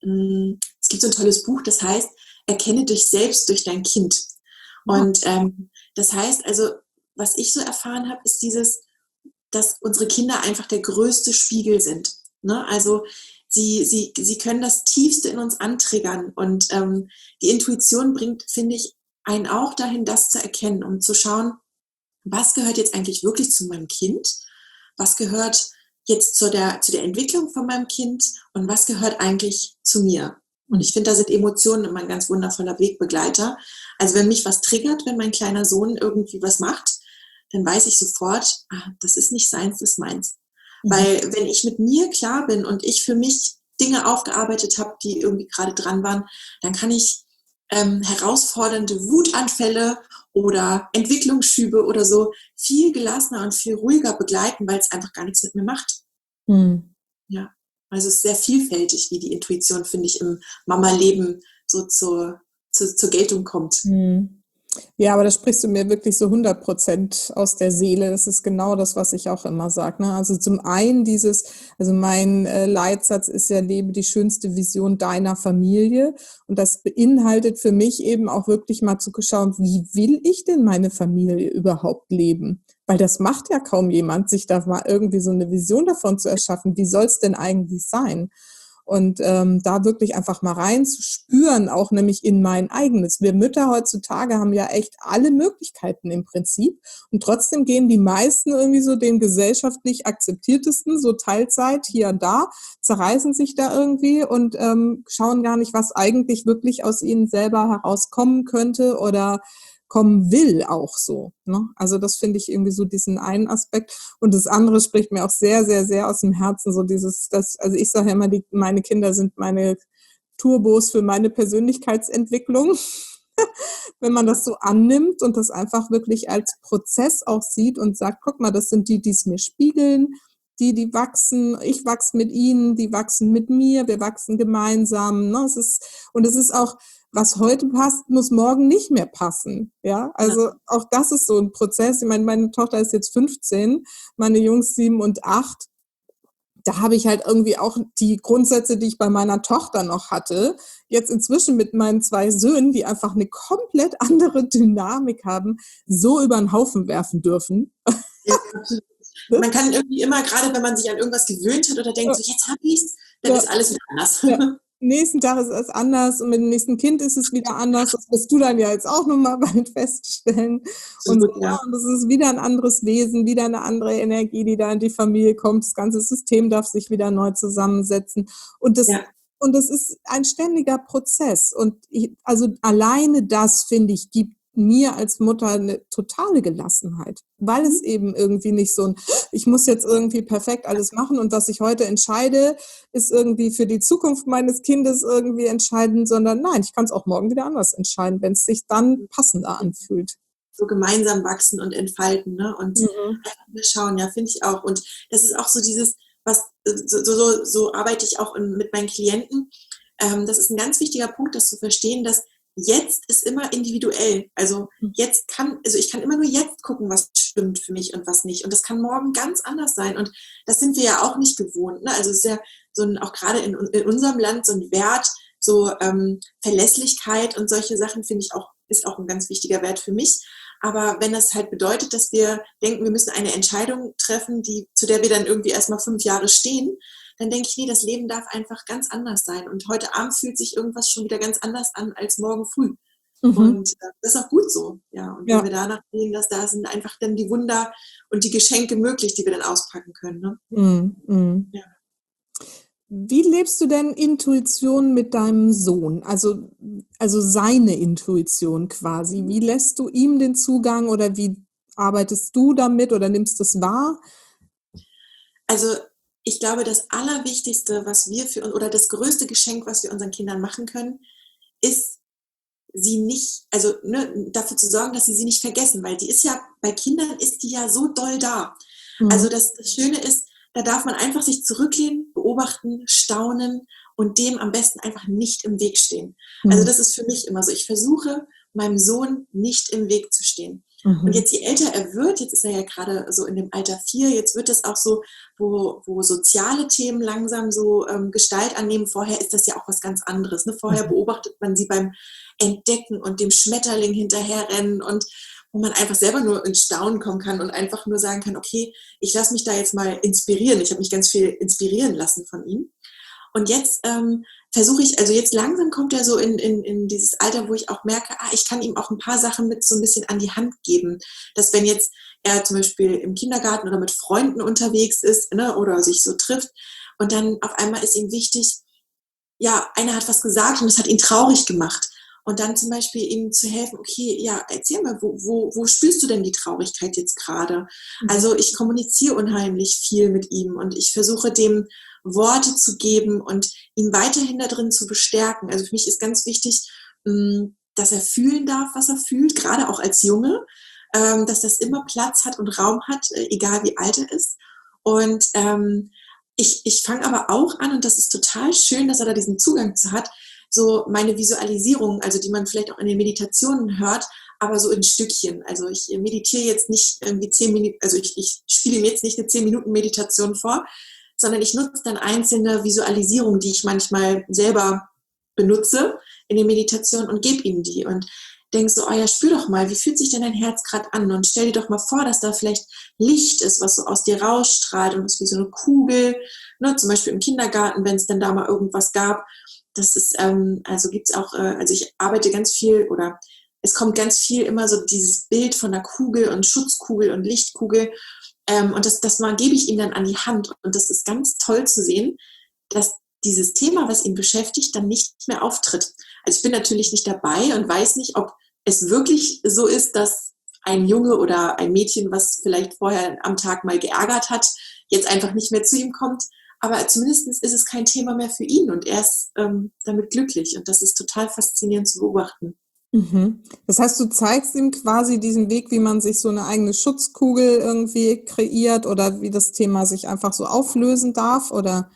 mh, es gibt so ein tolles Buch, das heißt, erkenne dich selbst durch dein Kind. Und ähm, das heißt also, was ich so erfahren habe, ist dieses, dass unsere Kinder einfach der größte Spiegel sind. Ne? Also sie, sie, sie können das Tiefste in uns antriggern. Und ähm, die Intuition bringt, finde ich, einen auch dahin, das zu erkennen, um zu schauen, was gehört jetzt eigentlich wirklich zu meinem Kind? Was gehört jetzt zu der, zu der Entwicklung von meinem Kind? Und was gehört eigentlich zu mir? Und ich finde, da sind Emotionen immer ein ganz wundervoller Wegbegleiter. Also wenn mich was triggert, wenn mein kleiner Sohn irgendwie was macht, dann weiß ich sofort, ah, das ist nicht seins, das ist meins. Mhm. Weil wenn ich mit mir klar bin und ich für mich Dinge aufgearbeitet habe, die irgendwie gerade dran waren, dann kann ich ähm, herausfordernde Wutanfälle oder Entwicklungsschübe oder so viel gelassener und viel ruhiger begleiten, weil es einfach gar nichts mit mir macht. Mhm. Ja. Also es ist sehr vielfältig, wie die Intuition, finde ich, im Mama-Leben so zur, zur, zur Geltung kommt. Mhm. Ja, aber da sprichst du mir wirklich so hundert Prozent aus der Seele. Das ist genau das, was ich auch immer sage. Ne? Also zum einen dieses, also mein äh, Leitsatz ist ja, lebe die schönste Vision deiner Familie. Und das beinhaltet für mich eben auch wirklich mal zu schauen, wie will ich denn meine Familie überhaupt leben? Weil das macht ja kaum jemand, sich da mal irgendwie so eine Vision davon zu erschaffen. Wie soll es denn eigentlich sein? Und ähm, da wirklich einfach mal reinzuspüren, auch nämlich in mein eigenes. Wir Mütter heutzutage haben ja echt alle Möglichkeiten im Prinzip. Und trotzdem gehen die meisten irgendwie so den gesellschaftlich akzeptiertesten, so Teilzeit hier und da, zerreißen sich da irgendwie und ähm, schauen gar nicht, was eigentlich wirklich aus ihnen selber herauskommen könnte oder kommen will auch so. Ne? Also das finde ich irgendwie so diesen einen Aspekt. Und das andere spricht mir auch sehr, sehr, sehr aus dem Herzen. So dieses, das, also ich sage ja immer, die, meine Kinder sind meine Turbos für meine Persönlichkeitsentwicklung. Wenn man das so annimmt und das einfach wirklich als Prozess auch sieht und sagt, guck mal, das sind die, die es mir spiegeln, die, die wachsen, ich wachse mit ihnen, die wachsen mit mir, wir wachsen gemeinsam. Ne? Es ist, und es ist auch, was heute passt, muss morgen nicht mehr passen. Ja, also auch das ist so ein Prozess. Ich meine, meine Tochter ist jetzt fünfzehn, meine Jungs sieben und acht. Da habe ich halt irgendwie auch die Grundsätze, die ich bei meiner Tochter noch hatte, jetzt inzwischen mit meinen zwei Söhnen, die einfach eine komplett andere Dynamik haben, so über den Haufen werfen dürfen. Ja, absolut. Man kann irgendwie immer, gerade wenn man sich an irgendwas gewöhnt hat oder denkt, so jetzt hab ich's, dann ja. Ist alles wieder anders. Ja. Nächsten Tag ist es anders und mit dem nächsten Kind ist es wieder anders. Das wirst du dann ja jetzt auch nochmal bald feststellen. Und, so, ja. Und das ist wieder ein anderes Wesen, wieder eine andere Energie, die da in die Familie kommt. Das ganze System darf sich wieder neu zusammensetzen. Und das, ja. und das ist ein ständiger Prozess. Und ich, also alleine das, finde ich, gibt mir als Mutter eine totale Gelassenheit, weil es eben irgendwie nicht so ein, ich muss jetzt irgendwie perfekt alles machen und was ich heute entscheide, ist irgendwie für die Zukunft meines Kindes irgendwie entscheidend, sondern nein, ich kann es auch morgen wieder anders entscheiden, wenn es sich dann passender anfühlt. So gemeinsam wachsen und entfalten, ne? Und mhm. einfach mal schauen, ja, finde ich auch. Und das ist auch so dieses, was, so, so, so arbeite ich auch in, mit meinen Klienten. Ähm, das ist ein ganz wichtiger Punkt, das zu verstehen, dass jetzt ist immer individuell. Also jetzt kann, also ich kann immer nur jetzt gucken, was stimmt für mich und was nicht. Und das kann morgen ganz anders sein. Und das sind wir ja auch nicht gewohnt. Ne? Also es ist ja so ein, auch gerade in, in unserem Land so ein Wert, so ähm, Verlässlichkeit und solche Sachen finde ich auch, ist auch ein ganz wichtiger Wert für mich. Aber wenn das halt bedeutet, dass wir denken, wir müssen eine Entscheidung treffen, die, zu der wir dann irgendwie erstmal fünf Jahre stehen, dann denke ich, nee, das Leben darf einfach ganz anders sein. Und heute Abend fühlt sich irgendwas schon wieder ganz anders an als morgen früh. Mhm. Und äh, das ist auch gut so. Ja. Und ja. wenn wir danach sehen, dass da sind einfach dann die Wunder und die Geschenke möglich, die wir dann auspacken können. Ne? Mhm. Mhm. Ja. Wie lebst du denn Intuition mit deinem Sohn? Also, also seine Intuition quasi. Wie lässt du ihm den Zugang oder wie arbeitest du damit oder nimmst es wahr? Also, ich glaube, das Allerwichtigste, was wir für oder das größte Geschenk, was wir unseren Kindern machen können, ist, sie nicht also, ne, dafür zu sorgen, dass sie sie nicht vergessen, weil die ist ja bei Kindern ist die ja so doll da. Mhm. Also, das das Schöne ist, da darf man einfach sich zurücklehnen, beobachten, staunen und dem am besten einfach nicht im Weg stehen. Also, Mhm. das ist für mich immer so. Ich versuche, meinem Sohn nicht im Weg zu stehen. Und Mhm. jetzt, je älter er wird, jetzt ist er ja gerade so in dem Alter vier, jetzt wird es auch so, wo wo soziale Themen langsam so, ähm, Gestalt annehmen. Vorher ist das ja auch was ganz anderes, ne? Vorher Mhm. beobachtet man sie beim Entdecken und dem Schmetterling hinterherrennen und wo man einfach selber nur ins Staunen kommen kann und einfach nur sagen kann: „Okay, ich lasse mich da jetzt mal inspirieren.“ Ich habe mich ganz viel inspirieren lassen von ihm. Und jetzt ähm, versuche ich also jetzt langsam kommt er so in in in dieses Alter, wo ich auch merke, ah, ich kann ihm auch ein paar Sachen mit so ein bisschen an die Hand geben, dass wenn jetzt er zum Beispiel im Kindergarten oder mit Freunden unterwegs ist, ne, oder sich so trifft und dann auf einmal ist ihm wichtig, ja, einer hat was gesagt und es hat ihn traurig gemacht. Und dann zum Beispiel ihm zu helfen, okay, ja, erzähl mal, wo, wo, wo spürst du denn die Traurigkeit jetzt gerade? Mhm. Also ich kommuniziere unheimlich viel mit ihm und ich versuche dem Worte zu geben und ihn weiterhin da drin zu bestärken. Also für mich ist ganz wichtig, mh, dass er fühlen darf, was er fühlt, gerade auch als Junge, ähm, dass das immer Platz hat und Raum hat, äh, egal wie alt er ist. Und ähm, ich, ich fange aber auch an, und das ist total schön, dass er da diesen Zugang zu hat, so meine Visualisierung, also die man vielleicht auch in den Meditationen hört, aber so in Stückchen. Also ich meditiere jetzt nicht irgendwie zehn Minuten, also ich, ich spiele ihm jetzt nicht eine zehn Minuten Meditation vor, sondern ich nutze dann einzelne Visualisierungen, die ich manchmal selber benutze in den Meditationen und gebe ihm die und denke so, oh ja, spür doch mal, wie fühlt sich denn dein Herz gerade an und stell dir doch mal vor, dass da vielleicht Licht ist, was so aus dir rausstrahlt und ist wie so eine Kugel, ne, zum Beispiel im Kindergarten, wenn es dann da mal irgendwas gab. Das ist, ähm, also gibt's auch, äh, also ich arbeite ganz viel oder es kommt ganz viel immer so dieses Bild von der Kugel und Schutzkugel und Lichtkugel. Ähm, und das, das mal gebe ich ihm dann an die Hand. Und das ist ganz toll zu sehen, dass dieses Thema, was ihn beschäftigt, dann nicht mehr auftritt. Also ich bin natürlich nicht dabei und weiß nicht, ob es wirklich so ist, dass ein Junge oder ein Mädchen, was vielleicht vorher am Tag mal geärgert hat, jetzt einfach nicht mehr zu ihm kommt. Aber zumindest ist es kein Thema mehr für ihn und er ist ähm, damit glücklich. Und das ist total faszinierend zu beobachten. Mhm. Das heißt, du zeigst ihm quasi diesen Weg, wie man sich so eine eigene Schutzkugel irgendwie kreiert oder wie das Thema sich einfach so auflösen darf, oder?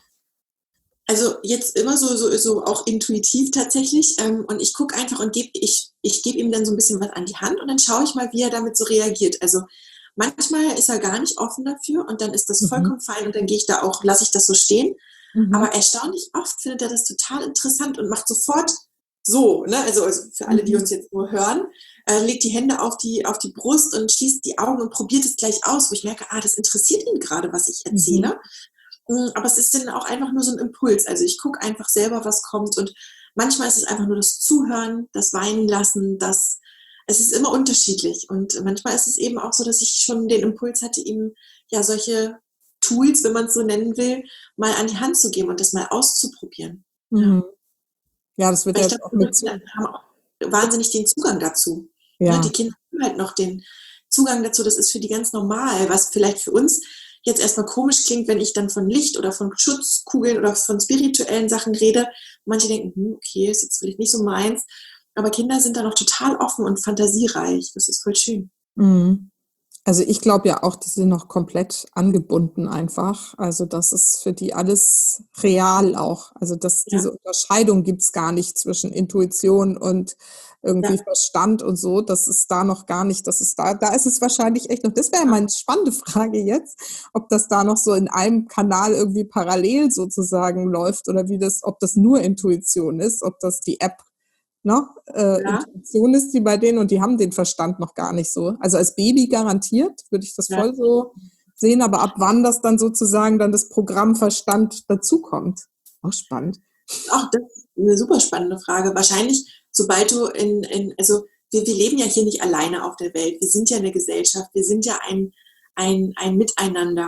Also jetzt immer so, so, so auch intuitiv tatsächlich. Ähm, und ich gucke einfach und gebe ich, ich gebe ihm dann so ein bisschen was an die Hand und dann schaue ich mal, wie er damit so reagiert. Also manchmal ist er gar nicht offen dafür und dann ist das Mhm. vollkommen fein und dann gehe ich da auch, lasse ich das so stehen. Mhm. Aber erstaunlich oft findet er das total interessant und macht sofort so, ne? Also, also für alle, die Mhm. uns jetzt nur hören, äh, legt die Hände auf die, auf die Brust und schließt die Augen und probiert es gleich aus, wo ich merke, ah, das interessiert ihn gerade, was ich Mhm. erzähle. Mm, Aber es ist dann auch einfach nur so ein Impuls. Also ich gucke einfach selber, was kommt. Und manchmal ist es einfach nur das Zuhören, das Weinen lassen, das es ist immer unterschiedlich. Und manchmal ist es eben auch so, dass ich schon den Impuls hatte, ihm ja solche Tools, wenn man es so nennen will, mal an die Hand zu geben und das mal auszuprobieren. Ja. Mhm. Ja, das wird Weil ja ich jetzt glaube, auch die mit Kinder zu haben auch wahnsinnig den Zugang dazu. Ne? ja. Die Kinder haben halt noch den Zugang dazu, das ist für die ganz normal, was vielleicht für uns jetzt erstmal komisch klingt, wenn ich dann von Licht oder von Schutzkugeln oder von spirituellen Sachen rede. Manche denken, hm, okay, ist jetzt vielleicht nicht so meins. Aber Kinder sind da noch total offen und fantasiereich. Das ist voll schön. Mhm. Also, ich glaube ja auch, die sind noch komplett angebunden einfach. Also, das ist für die alles real auch. Also, das Ja, diese Unterscheidung gibt's gar nicht zwischen Intuition und irgendwie ja, Verstand und so. Das ist da noch gar nicht. Das ist da da ist es wahrscheinlich echt noch, das wäre meine spannende Frage jetzt, ob das da noch so in einem Kanal irgendwie parallel sozusagen läuft oder wie das ob das nur Intuition ist, ob das die App, ne, äh, ja, Intuition ist die bei denen und die haben den Verstand noch gar nicht so. Also als Baby garantiert, würde ich das ja. voll so sehen, aber ab wann das dann sozusagen dann das Programm Verstand dazukommt. Auch spannend. Auch das ist eine super spannende Frage. Wahrscheinlich, sobald du in, in also wir, wir leben ja hier nicht alleine auf der Welt. Wir sind ja eine Gesellschaft. Wir sind ja ein, ein, ein Miteinander.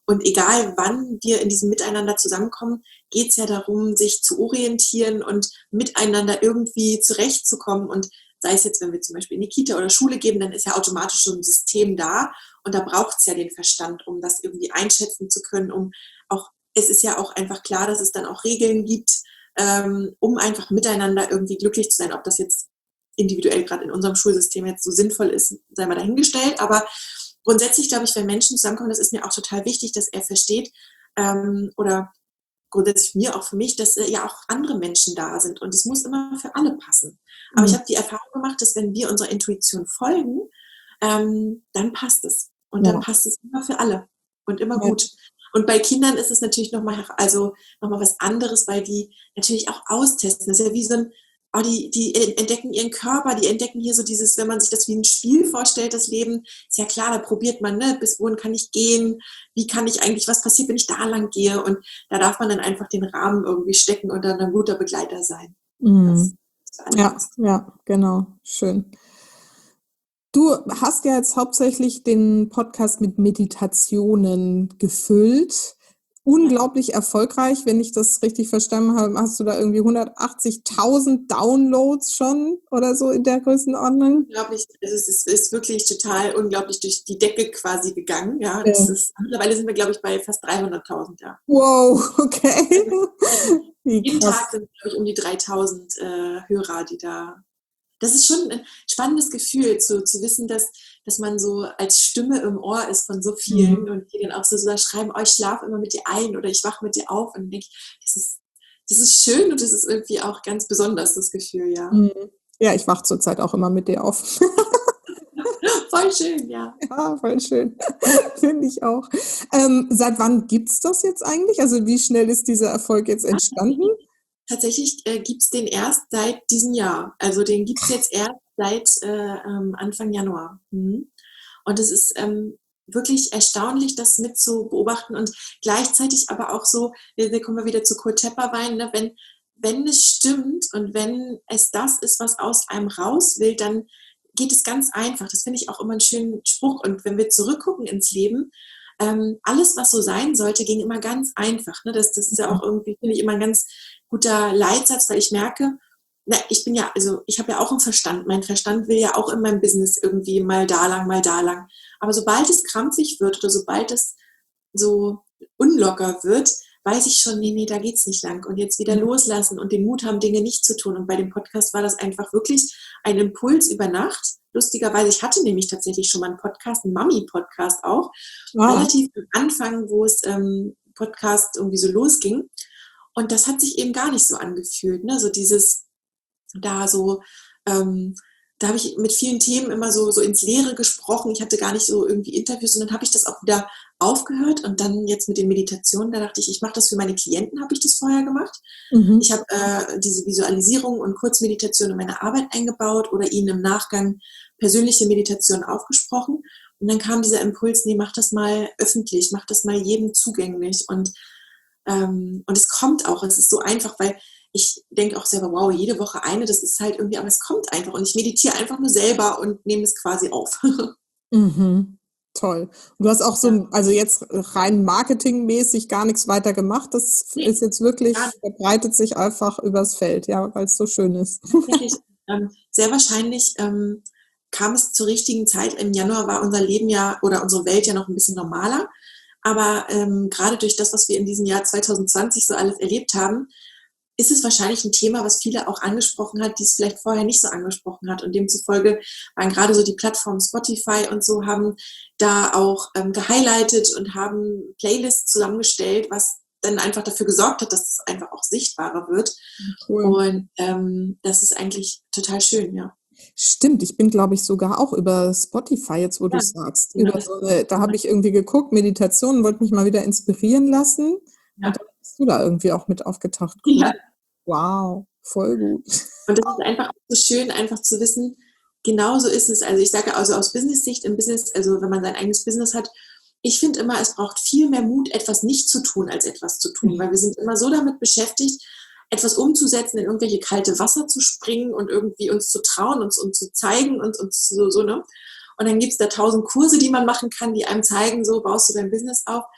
Und egal, wann wir in diesem Miteinander zusammenkommen, geht es ja darum, sich zu orientieren und miteinander irgendwie zurechtzukommen. Und sei es jetzt, wenn wir zum Beispiel in die Kita oder Schule gehen, dann ist ja automatisch schon ein System da. Und da braucht es ja den Verstand, um das irgendwie einschätzen zu können. Um auch, es ist ja auch einfach klar, dass es dann auch Regeln gibt, ähm, um einfach miteinander irgendwie glücklich zu sein. Ob das jetzt individuell gerade in unserem Schulsystem jetzt so sinnvoll ist, sei mal dahingestellt. Aber grundsätzlich glaube ich, wenn Menschen zusammenkommen, das ist mir auch total wichtig, dass er versteht, ähm, oder grundsätzlich mir auch für mich, dass äh, ja auch andere Menschen da sind und es muss immer für alle passen. Aber ich Mhm. habe die Erfahrung gemacht, dass wenn wir unserer Intuition folgen, ähm, dann passt es. Und dann Ja, passt es immer für alle und immer ja. gut. Und bei Kindern ist es natürlich nochmal, also noch mal was anderes, weil die natürlich auch austesten. Das ist ja wie so ein, oh, die, die entdecken ihren Körper, die entdecken hier so dieses, wenn man sich das wie ein Spiel vorstellt, das Leben, ist ja klar, da probiert man, ne, bis wohin kann ich gehen, wie kann ich eigentlich, was passiert, wenn ich da lang gehe, und da darf man dann einfach den Rahmen irgendwie stecken und dann ein guter Begleiter sein. Das Mhm. für alle Ja, passt. ja, genau. Schön. Du hast ja jetzt hauptsächlich den Podcast mit Meditationen gefüllt. Ja, Unglaublich erfolgreich, wenn ich das richtig verstanden habe. Hast du da irgendwie hundertachtzigtausend Downloads schon oder so in der Größenordnung? unglaublich, also es ist, ist wirklich total unglaublich durch die Decke quasi gegangen. Ja, das Ja. ist, mittlerweile sind wir, glaube ich, bei fast dreihunderttausend, ja. Wow, okay. Also jeden, Wie jeden Tag krass. sind, glaube ich, um die dreitausend äh, Hörer, die da. Das ist schon ein spannendes Gefühl, zu, zu wissen, dass, dass man so als Stimme im Ohr ist von so Mhm. vielen und die dann auch so, so schreiben, oh, ich schlafe immer mit dir ein oder ich wache mit dir auf, und denke ich, das ist, das ist schön und das ist irgendwie auch ganz besonders, das Gefühl, ja. Mhm. Ja, ich wache zurzeit auch immer mit dir auf. Voll schön, ja. Ja, voll schön. Finde ich auch. Ähm, seit wann gibt's das jetzt eigentlich? Also, wie schnell ist dieser Erfolg jetzt Ja, entstanden? tatsächlich tatsächlich äh, gibt es den erst seit diesem Jahr. Also den gibt es jetzt erst seit äh, ähm, Anfang Januar. Mhm. Und es ist ähm, wirklich erstaunlich, das mit zu beobachten und gleichzeitig aber auch so, wir, wir kommen wir wieder zu Kurt Tepperwein, ne? wenn, wenn es stimmt und wenn es das ist, was aus einem raus will, dann geht es ganz einfach. Das finde ich auch immer einen schönen Spruch. Und wenn wir zurückgucken ins Leben, ähm, alles, was so sein sollte, ging immer ganz einfach. Ne? Das, das ist ja auch irgendwie, finde ich, immer ein ganz guter Leitsatz, weil ich merke, na, ich bin ja, also ich habe ja auch einen Verstand. Mein Verstand will ja auch in meinem Business irgendwie mal da lang, mal da lang. Aber sobald es krampfig wird oder sobald es so unlocker wird, weiß ich schon, nee, nee, da geht's nicht lang. Und jetzt wieder loslassen und den Mut haben, Dinge nicht zu tun. Und bei dem Podcast war das einfach wirklich ein Impuls über Nacht. Lustigerweise, ich hatte nämlich tatsächlich schon mal einen Podcast, einen Mami-Podcast auch, Ah, relativ am Anfang, wo es ähm, Podcast irgendwie so losging. Und das hat sich eben gar nicht so angefühlt. Ne? So dieses, da so, ähm, da habe ich mit vielen Themen immer so, so ins Leere gesprochen. Ich hatte gar nicht so irgendwie Interviews, und dann habe ich das auch wieder aufgehört. Und dann jetzt mit den Meditationen, da dachte ich, ich mache das für meine Klienten, habe ich das vorher gemacht. mhm. Ich habe äh, diese Visualisierung und Kurzmeditation in meine Arbeit eingebaut oder ihnen im Nachgang persönliche Meditation aufgesprochen. Und dann kam dieser Impuls, nee, mach das mal öffentlich, mach das mal jedem zugänglich. Und, ähm, und es kommt auch, es ist so einfach, weil ich denke auch selber, wow, jede Woche eine, das ist halt irgendwie, aber es kommt einfach. Und ich meditiere einfach nur selber und nehme es quasi auf. Mhm. Toll. Und du hast auch Ja, so, also jetzt rein marketingmäßig gar nichts weiter gemacht. Das nee, ist jetzt gar wirklich, verbreitet sich einfach übers Feld, ja, weil es so schön ist. tatsächlich, ähm, sehr wahrscheinlich ähm, kam es zur richtigen Zeit. Im Januar war unser Leben ja oder unsere Welt ja noch ein bisschen normaler. Aber ähm, gerade durch das, was wir in diesem Jahr zwanzig zwanzig so alles erlebt haben, ist es wahrscheinlich ein Thema, was viele auch angesprochen hat, die es vielleicht vorher nicht so angesprochen hat. Und demzufolge waren gerade so die Plattformen Spotify und so, haben da auch ähm, gehighlightet und haben Playlists zusammengestellt, was dann einfach dafür gesorgt hat, dass es einfach auch sichtbarer wird. Cool. Und ähm, das ist eigentlich total schön, ja. Stimmt, ich bin, glaube ich, sogar auch über Spotify, jetzt wo du Ja, sagst, genau. über so 'ne, da habe ich irgendwie geguckt, Meditation, wollte mich mal wieder inspirieren lassen und Ja. dann bist du da irgendwie auch mit aufgetaucht. Cool. Ja. Wow, voll gut. Und das ist einfach so schön, einfach zu wissen, genau so ist es. Also ich sage also aus Business-Sicht, im Business, also wenn man sein eigenes Business hat, ich finde immer, es braucht viel mehr Mut, etwas nicht zu tun, als etwas zu tun, weil wir sind immer so damit beschäftigt, etwas umzusetzen, in irgendwelche kalte Wasser zu springen und irgendwie uns zu trauen, uns, uns zu zeigen und uns so, so, ne? Und dann gibt es da tausend Kurse, die man machen kann, die einem zeigen, so baust du dein Business auf.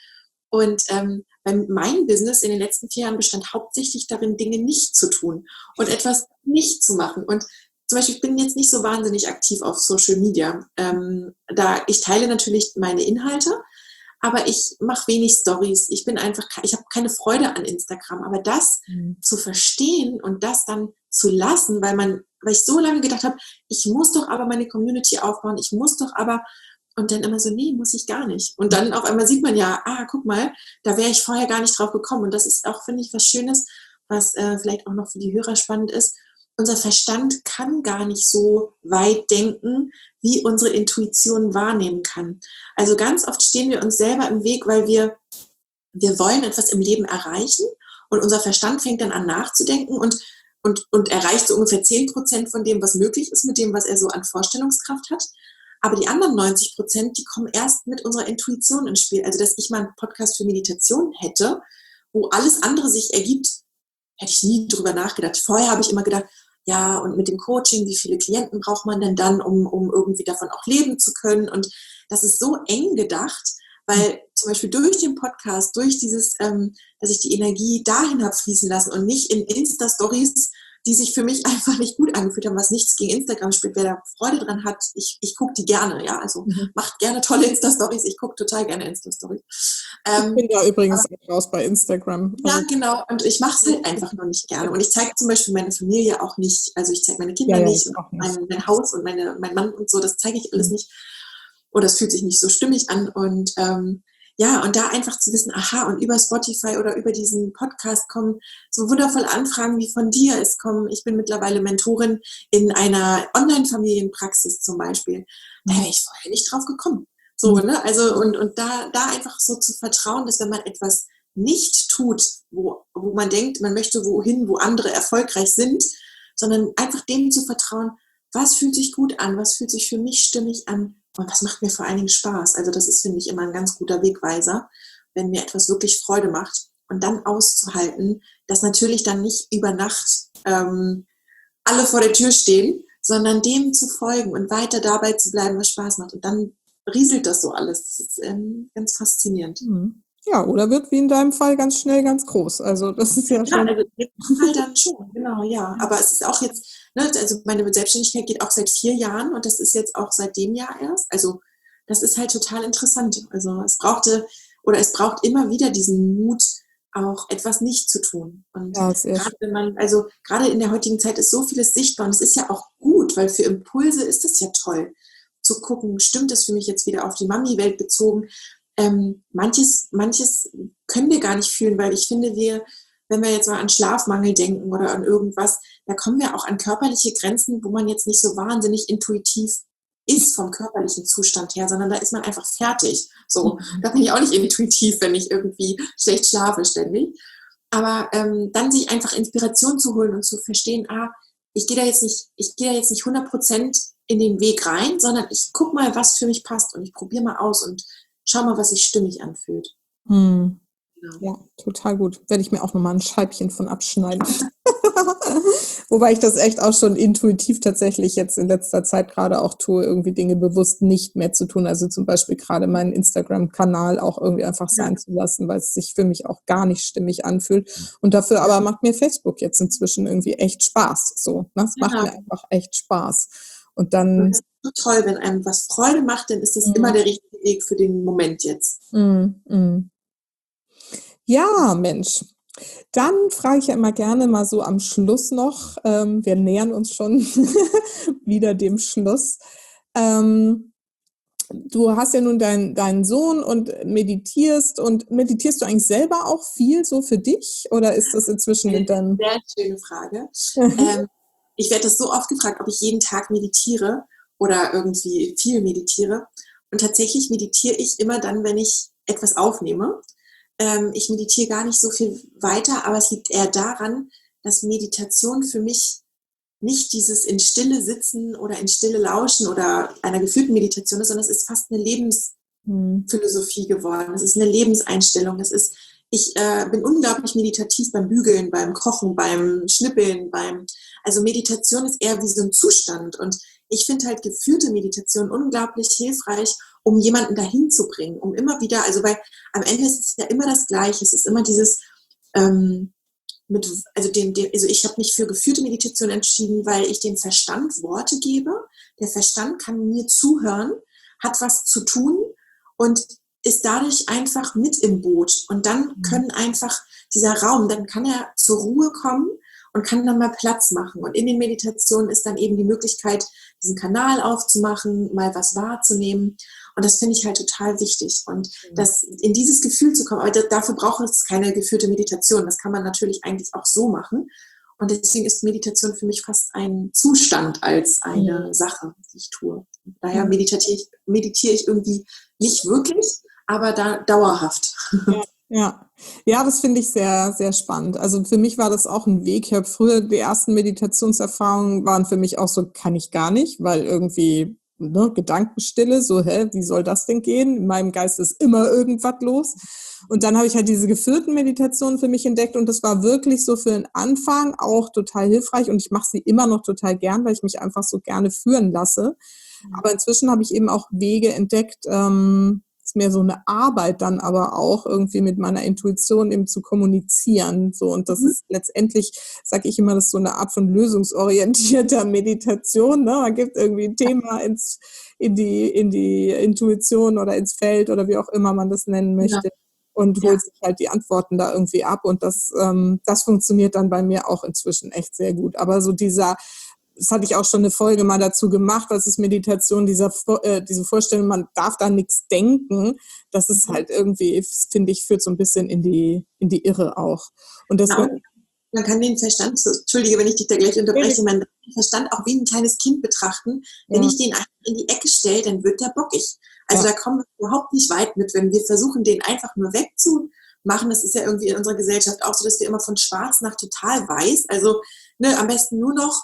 Und ähm, bei meinem Business in den letzten vier Jahren bestand hauptsächlich darin, Dinge nicht zu tun und etwas nicht zu machen. Und zum Beispiel, ich bin jetzt nicht so wahnsinnig aktiv auf Social Media. Ähm, da ich teile natürlich meine Inhalte, aber ich mache wenig Stories. Ich bin einfach, ich habe keine Freude an Instagram. Aber das mhm. zu verstehen und das dann zu lassen, weil man, weil ich so lange gedacht habe, ich muss doch aber meine Community aufbauen, ich muss doch aber, und dann immer so, nee, muss ich gar nicht. Und dann auf einmal sieht man ja, ah, guck mal, da wäre ich vorher gar nicht drauf gekommen. Und das ist auch, finde ich, was Schönes, was äh, vielleicht auch noch für die Hörer spannend ist. Unser Verstand kann gar nicht so weit denken, wie unsere Intuition wahrnehmen kann. Also ganz oft stehen wir uns selber im Weg, weil wir, wir wollen etwas im Leben erreichen und unser Verstand fängt dann an nachzudenken und, und, und erreicht so ungefähr zehn Prozent von dem, was möglich ist, mit dem, was er so an Vorstellungskraft hat. Aber die anderen neunzig Prozent, die kommen erst mit unserer Intuition ins Spiel. Also dass ich mal einen Podcast für Meditation hätte, wo alles andere sich ergibt, hätte ich nie drüber nachgedacht. Vorher habe ich immer gedacht, ja, und mit dem Coaching, wie viele Klienten braucht man denn dann, um, um irgendwie davon auch leben zu können? Und das ist so eng gedacht, weil zum Beispiel durch den Podcast, durch dieses, ähm, dass ich die Energie dahin habe fließen lassen und nicht in Insta-Stories, die sich für mich einfach nicht gut angefühlt haben, was nichts gegen Instagram spielt. Wer da Freude dran hat, ich, ich gucke die gerne, ja, also mhm. macht gerne tolle Insta-Stories, ich gucke total gerne Insta-Stories. Ähm, ich bin ja übrigens aber, raus bei Instagram. Also, ja, genau, und ich mache es halt einfach nur nicht gerne. Und ich zeige zum Beispiel meine Familie auch nicht, also ich zeige meine Kinder ja, ja, nicht, und mein, mein Haus und meine, mein Mann und so, das zeige ich alles mhm. nicht. Oder es fühlt sich nicht so stimmig an. Und ähm, ja, und da einfach zu wissen, aha, und über Spotify oder über diesen Podcast kommen so wundervolle Anfragen wie von dir. Es kommen, ich bin mittlerweile Mentorin in einer Online-Familienpraxis zum Beispiel. Da wäre ich vorher nicht drauf gekommen. So, ne? Also, und, und da, da einfach so zu vertrauen, dass wenn man etwas nicht tut, wo, wo man denkt, man möchte wohin, wo andere erfolgreich sind, sondern einfach dem zu vertrauen, was fühlt sich gut an, was fühlt sich für mich stimmig an und was macht mir vor allen Dingen Spaß. Also das ist, finde ich, immer ein ganz guter Wegweiser, wenn mir etwas wirklich Freude macht und dann auszuhalten, dass natürlich dann nicht über Nacht ähm, alle vor der Tür stehen, sondern dem zu folgen und weiter dabei zu bleiben, was Spaß macht. Und dann rieselt das so alles. Das ist ähm, ganz faszinierend. Ja, oder wird wie in deinem Fall ganz schnell ganz groß. Also das ist ja, ja schon... Also in dem Fall dann schon, genau, ja. Aber es ist auch jetzt, ne, also meine Selbstständigkeit geht auch seit vier Jahren und das ist jetzt auch seit dem Jahr erst. Also das ist halt total interessant. Also es brauchte, oder es braucht immer wieder diesen Mut, auch etwas nicht zu tun. Und ja, gerade wenn man, also gerade in der heutigen Zeit ist so vieles sichtbar und es ist ja auch gut, weil für Impulse ist es ja toll, zu gucken, stimmt das für mich jetzt wieder auf die Mami-Welt bezogen? Ähm, manches, manches können wir gar nicht fühlen, weil ich finde, wir, wenn wir jetzt mal an Schlafmangel denken oder an irgendwas, da kommen wir auch an körperliche Grenzen, wo man jetzt nicht so wahnsinnig intuitiv ist vom körperlichen Zustand her, sondern da ist man einfach fertig. So, mhm. Da bin ich auch nicht intuitiv, wenn ich irgendwie schlecht schlafe ständig. Aber ähm, dann sich einfach Inspiration zu holen und zu verstehen, ah, ich gehe da jetzt nicht, ich gehe da jetzt nicht hundert Prozent in den Weg rein, sondern ich gucke mal, was für mich passt und ich probiere mal aus und schau mal, was sich stimmig anfühlt. Hm. Genau. Ja, total gut. Werde ich mir auch nochmal ein Scheibchen von abschneiden. Wobei ich das echt auch schon intuitiv tatsächlich jetzt in letzter Zeit gerade auch tue, irgendwie Dinge bewusst nicht mehr zu tun. Also zum Beispiel gerade meinen Instagram-Kanal auch irgendwie einfach sein ja. zu lassen, weil es sich für mich auch gar nicht stimmig anfühlt. Und dafür aber macht mir Facebook jetzt inzwischen irgendwie echt Spaß. So, ne? Es ja. macht mir einfach echt Spaß. Und dann... Das ist so toll, wenn einem was Freude macht, dann ist das mm. immer der richtige Weg für den Moment jetzt. Mm, mm. Ja, Mensch. Dann frage ich ja immer gerne mal so am Schluss noch, ähm, wir nähern uns schon wieder dem Schluss. Ähm, du hast ja nun dein, deinen Sohn und meditierst und meditierst du eigentlich selber auch viel so für dich oder ist das inzwischen in deinem... Sehr schöne Frage. ähm, ich werde das so oft gefragt, ob ich jeden Tag meditiere oder irgendwie viel meditiere und tatsächlich meditiere ich immer dann, wenn ich etwas aufnehme. Ich meditiere gar nicht so viel weiter, aber es liegt eher daran, dass Meditation für mich nicht dieses in Stille sitzen oder in Stille lauschen oder einer geführten Meditation ist, sondern es ist fast eine Lebensphilosophie geworden. Es ist eine Lebenseinstellung. Es ist, ich äh, bin unglaublich meditativ beim Bügeln, beim Kochen, beim Schnippeln, beim, also Meditation ist eher wie so ein Zustand und ich finde halt geführte Meditation unglaublich hilfreich, um jemanden dahin zu bringen, um immer wieder, also weil am Ende ist es ja immer das Gleiche, es ist immer dieses, ähm, mit, also, dem, dem, also ich habe mich für geführte Meditation entschieden, weil ich dem Verstand Worte gebe. Der Verstand kann mir zuhören, hat was zu tun und ist dadurch einfach mit im Boot. Und dann können einfach dieser Raum, dann kann er zur Ruhe kommen und kann dann mal Platz machen. Und in den Meditationen ist dann eben die Möglichkeit, diesen Kanal aufzumachen, mal was wahrzunehmen. Und das finde ich halt total wichtig. Und das, in dieses Gefühl zu kommen, aber dafür braucht es keine geführte Meditation. Das kann man natürlich eigentlich auch so machen. Und deswegen ist Meditation für mich fast ein Zustand als eine ja. Sache, die ich tue. Daher meditiere ich, meditiere ich irgendwie nicht wirklich, aber da dauerhaft. Ja. Ja, ja, das finde ich sehr, sehr spannend. Also für mich war das auch ein Weg. Ich habe früher, die ersten Meditationserfahrungen waren für mich auch so, kann ich gar nicht, weil irgendwie ne, Gedankenstille, so, hä, wie soll das denn gehen? In meinem Geist ist immer irgendwas los. Und dann habe ich halt diese geführten Meditationen für mich entdeckt und das war wirklich so für den Anfang auch total hilfreich und ich mache sie immer noch total gern, weil ich mich einfach so gerne führen lasse. Aber inzwischen habe ich eben auch Wege entdeckt, ähm, ist mehr so eine Arbeit dann aber auch irgendwie mit meiner Intuition eben zu kommunizieren. So, und das mhm. ist letztendlich, sage ich immer, das ist so eine Art von lösungsorientierter Meditation. Ne? Man gibt irgendwie ein Thema ins, in die, in die Intuition oder ins Feld oder wie auch immer man das nennen möchte. Ja. Und holt ja. sich halt die Antworten da irgendwie ab. Und das, ähm, das funktioniert dann bei mir auch inzwischen echt sehr gut. Aber so dieser Das hatte ich auch schon eine Folge mal dazu gemacht, was ist Meditation, dieser, äh, diese Vorstellung, man darf da nichts denken, das ist halt irgendwie, finde ich, führt so ein bisschen in die, in die Irre auch. Und das ja, und man kann den Verstand, entschuldige, wenn ich dich da gleich unterbreche, man kann den Verstand auch wie ein kleines Kind betrachten. Wenn ja. ich den in die Ecke stelle, dann wird der bockig. Also ja. da kommen wir überhaupt nicht weit mit, wenn wir versuchen, den einfach nur wegzumachen. Das ist ja irgendwie in unserer Gesellschaft auch so, dass wir immer von schwarz nach total weiß, also ne, am besten nur noch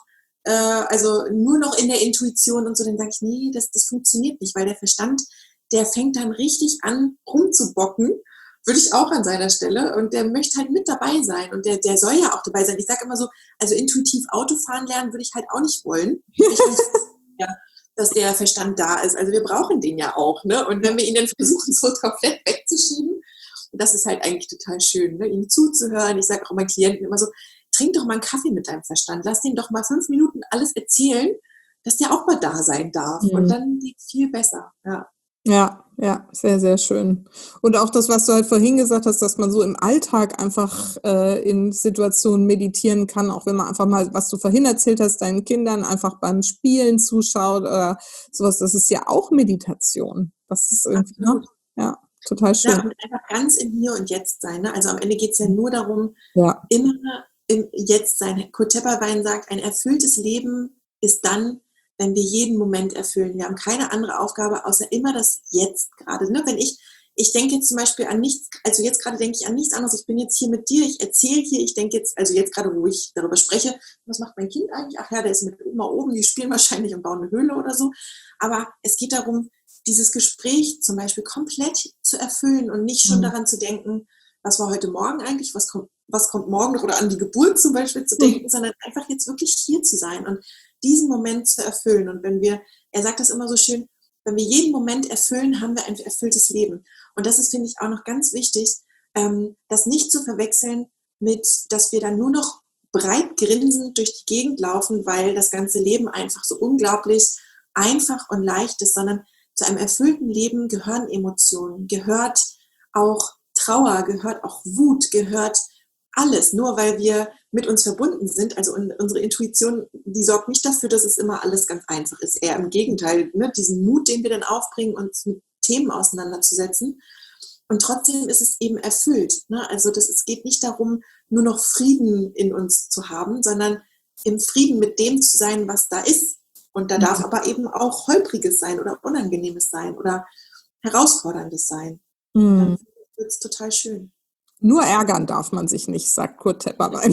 also nur noch in der Intuition und so, dann sage ich, nee, das, das funktioniert nicht, weil der Verstand, der fängt dann richtig an rumzubocken, würde ich auch an seiner Stelle und der möchte halt mit dabei sein und der, der soll ja auch dabei sein. Ich sage immer so, also intuitiv Autofahren lernen würde ich halt auch nicht wollen. Ich weiß, ja, dass der Verstand da ist, also wir brauchen den ja auch, ne? Und wenn wir ihn dann versuchen, so komplett wegzuschieben, das ist halt eigentlich total schön, ne? Ihm zuzuhören. Ich sage auch meinen Klienten immer so, trink doch mal einen Kaffee mit deinem Verstand. Lass den doch mal fünf Minuten alles erzählen, dass der auch mal da sein darf. Mhm. Und dann geht's viel besser. Ja. Ja, ja, sehr, sehr schön. Und auch das, was du halt vorhin gesagt hast, dass man so im Alltag einfach äh, in Situationen meditieren kann, auch wenn man einfach mal, was du vorhin erzählt hast, deinen Kindern einfach beim Spielen zuschaut oder sowas, das ist ja auch Meditation. Das ist irgendwie, ne? Ja, total schön. Ja, und einfach ganz im Hier und Jetzt sein. Ne? Also am Ende geht's ja nur darum, ja. immer im Jetzt sein. Kurt Tepperwein sagt, ein erfülltes Leben ist dann, wenn wir jeden Moment erfüllen. Wir haben keine andere Aufgabe, außer immer das Jetzt gerade. Ne? Wenn ich, ich denke jetzt zum Beispiel an nichts, also jetzt gerade denke ich an nichts anderes. Ich bin jetzt hier mit dir, ich erzähle hier, ich denke jetzt, also jetzt gerade, wo ich darüber spreche, was macht mein Kind eigentlich? Ach ja, der ist mit Oma oben, die spielen wahrscheinlich und bauen eine Höhle oder so. Aber es geht darum, dieses Gespräch zum Beispiel komplett zu erfüllen und nicht schon mhm. daran zu denken, was war heute Morgen eigentlich, was kommt was kommt morgen noch oder an die Geburt zum Beispiel zu denken, mhm. sondern einfach jetzt wirklich hier zu sein und diesen Moment zu erfüllen. Und wenn wir, er sagt das immer so schön, wenn wir jeden Moment erfüllen, haben wir ein erfülltes Leben. Und das ist, finde ich, auch noch ganz wichtig, ähm, das nicht zu verwechseln mit, dass wir dann nur noch breit grinsend durch die Gegend laufen, weil das ganze Leben einfach so unglaublich einfach und leicht ist, sondern zu einem erfüllten Leben gehören Emotionen, gehört auch Trauer, gehört auch Wut, gehört alles, nur weil wir mit uns verbunden sind. Also unsere Intuition, die sorgt nicht dafür, dass es immer alles ganz einfach ist. Eher im Gegenteil, ne? Diesen Mut, den wir dann aufbringen, uns mit Themen auseinanderzusetzen. Und trotzdem ist es eben erfüllt. Ne? Also das, es geht nicht darum, nur noch Frieden in uns zu haben, sondern im Frieden mit dem zu sein, was da ist. Und da darf aber eben auch Holpriges sein oder Unangenehmes sein oder Herausforderndes sein. Mhm. Dann wird es total schön. Nur ärgern darf man sich nicht, sagt Kurt Tepperwein.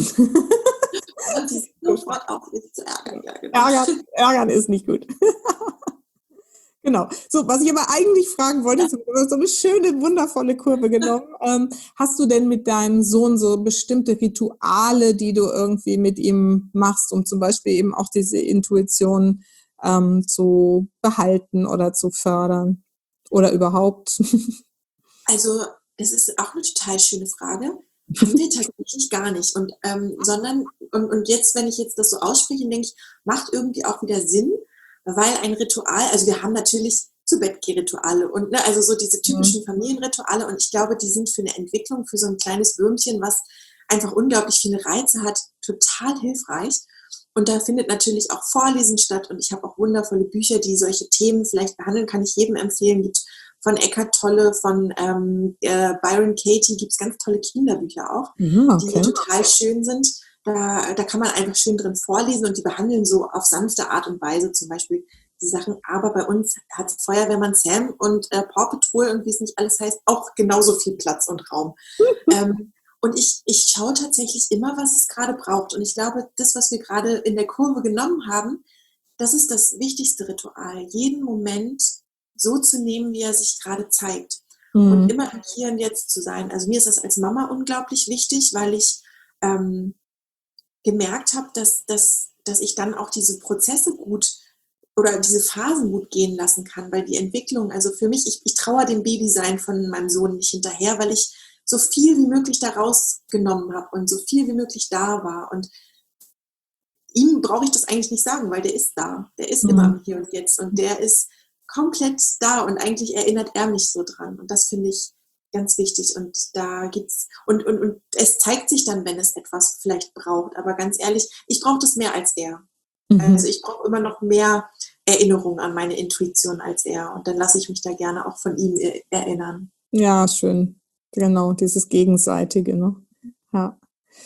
Und sich sofort auch nicht zu ärgern. Ja, genau. ärgern. Ärgern ist nicht gut. Genau. So, was ich aber eigentlich fragen wollte, ist, du hast so eine schöne, wundervolle Kurve genommen. Ähm, hast du denn mit deinem Sohn so bestimmte Rituale, die du irgendwie mit ihm machst, um zum Beispiel eben auch diese Intuition ähm, zu behalten oder zu fördern oder überhaupt? Also, das ist auch eine total schöne Frage. Haben wir tatsächlich gar nicht und, ähm, sondern und und jetzt, wenn ich jetzt das so ausspreche, denke ich, macht irgendwie auch wieder Sinn, weil ein Ritual also, wir haben natürlich Zu-Bett-Geh-Rituale und, ne, also so diese Mhm. typischen Familienrituale und ich glaube, die sind für 'ne Entwicklung, für so 'n kleines Würmchen, was einfach unglaublich viele Reize hat, total hilfreich. Und da findet natürlich auch Vorlesen statt und ich habe auch wundervolle Bücher, die solche Themen vielleicht behandeln, kann ich jedem empfehlen. Gibt von Eckhart Tolle, von, ähm, äh, Byron Katie gibt's ganz tolle Kinderbücher auch, Mhm, die okay. total schön sind. Da da kann man einfach schön drin vorlesen und die behandeln so auf sanfte Art und Weise zum Beispiel die Sachen. Aber bei uns hat Feuerwehrmann Sam und, äh, Paw Patrol und wie es nicht alles heißt, auch genauso viel Platz und Raum. Ähm, und ich ich schaue tatsächlich immer, was es grade braucht. Und ich glaube, das, was wir grade in der Kurve genommen haben, das ist das wichtigste Ritual, jeden Moment so zu nehmen, wie er sich grade zeigt und Mhm. immer im Hier und Jetzt zu sein. Also, mir ist das als Mama unglaublich wichtig, weil ich, ähm, gemerkt habe, dass dass dass ich dann auch diese Prozesse gut oder diese Phasen gut gehen lassen kann, weil die Entwicklung also, für mich ich ich trauere dem Babysein von meinem Sohn nicht hinterher, weil ich so viel wie möglich da rausgenommen habe und so viel wie möglich da war. Und ihm brauche ich das eigentlich nicht sagen, weil der ist da. Der ist immer Mhm. im Hier und Jetzt und der ist komplett da und eigentlich erinnert er mich so dran und das finde ich ganz wichtig und da gibt's und und und es zeigt sich dann, wenn es etwas vielleicht braucht, aber ganz ehrlich, ich brauche das mehr als er. Mhm. Also, ich brauche immer noch mehr Erinnerung an meine Intuition als er und dann lasse ich mich da gerne auch von ihm e erinnern. Ja, schön. Genau, dieses Gegenseitige, ne? Ja.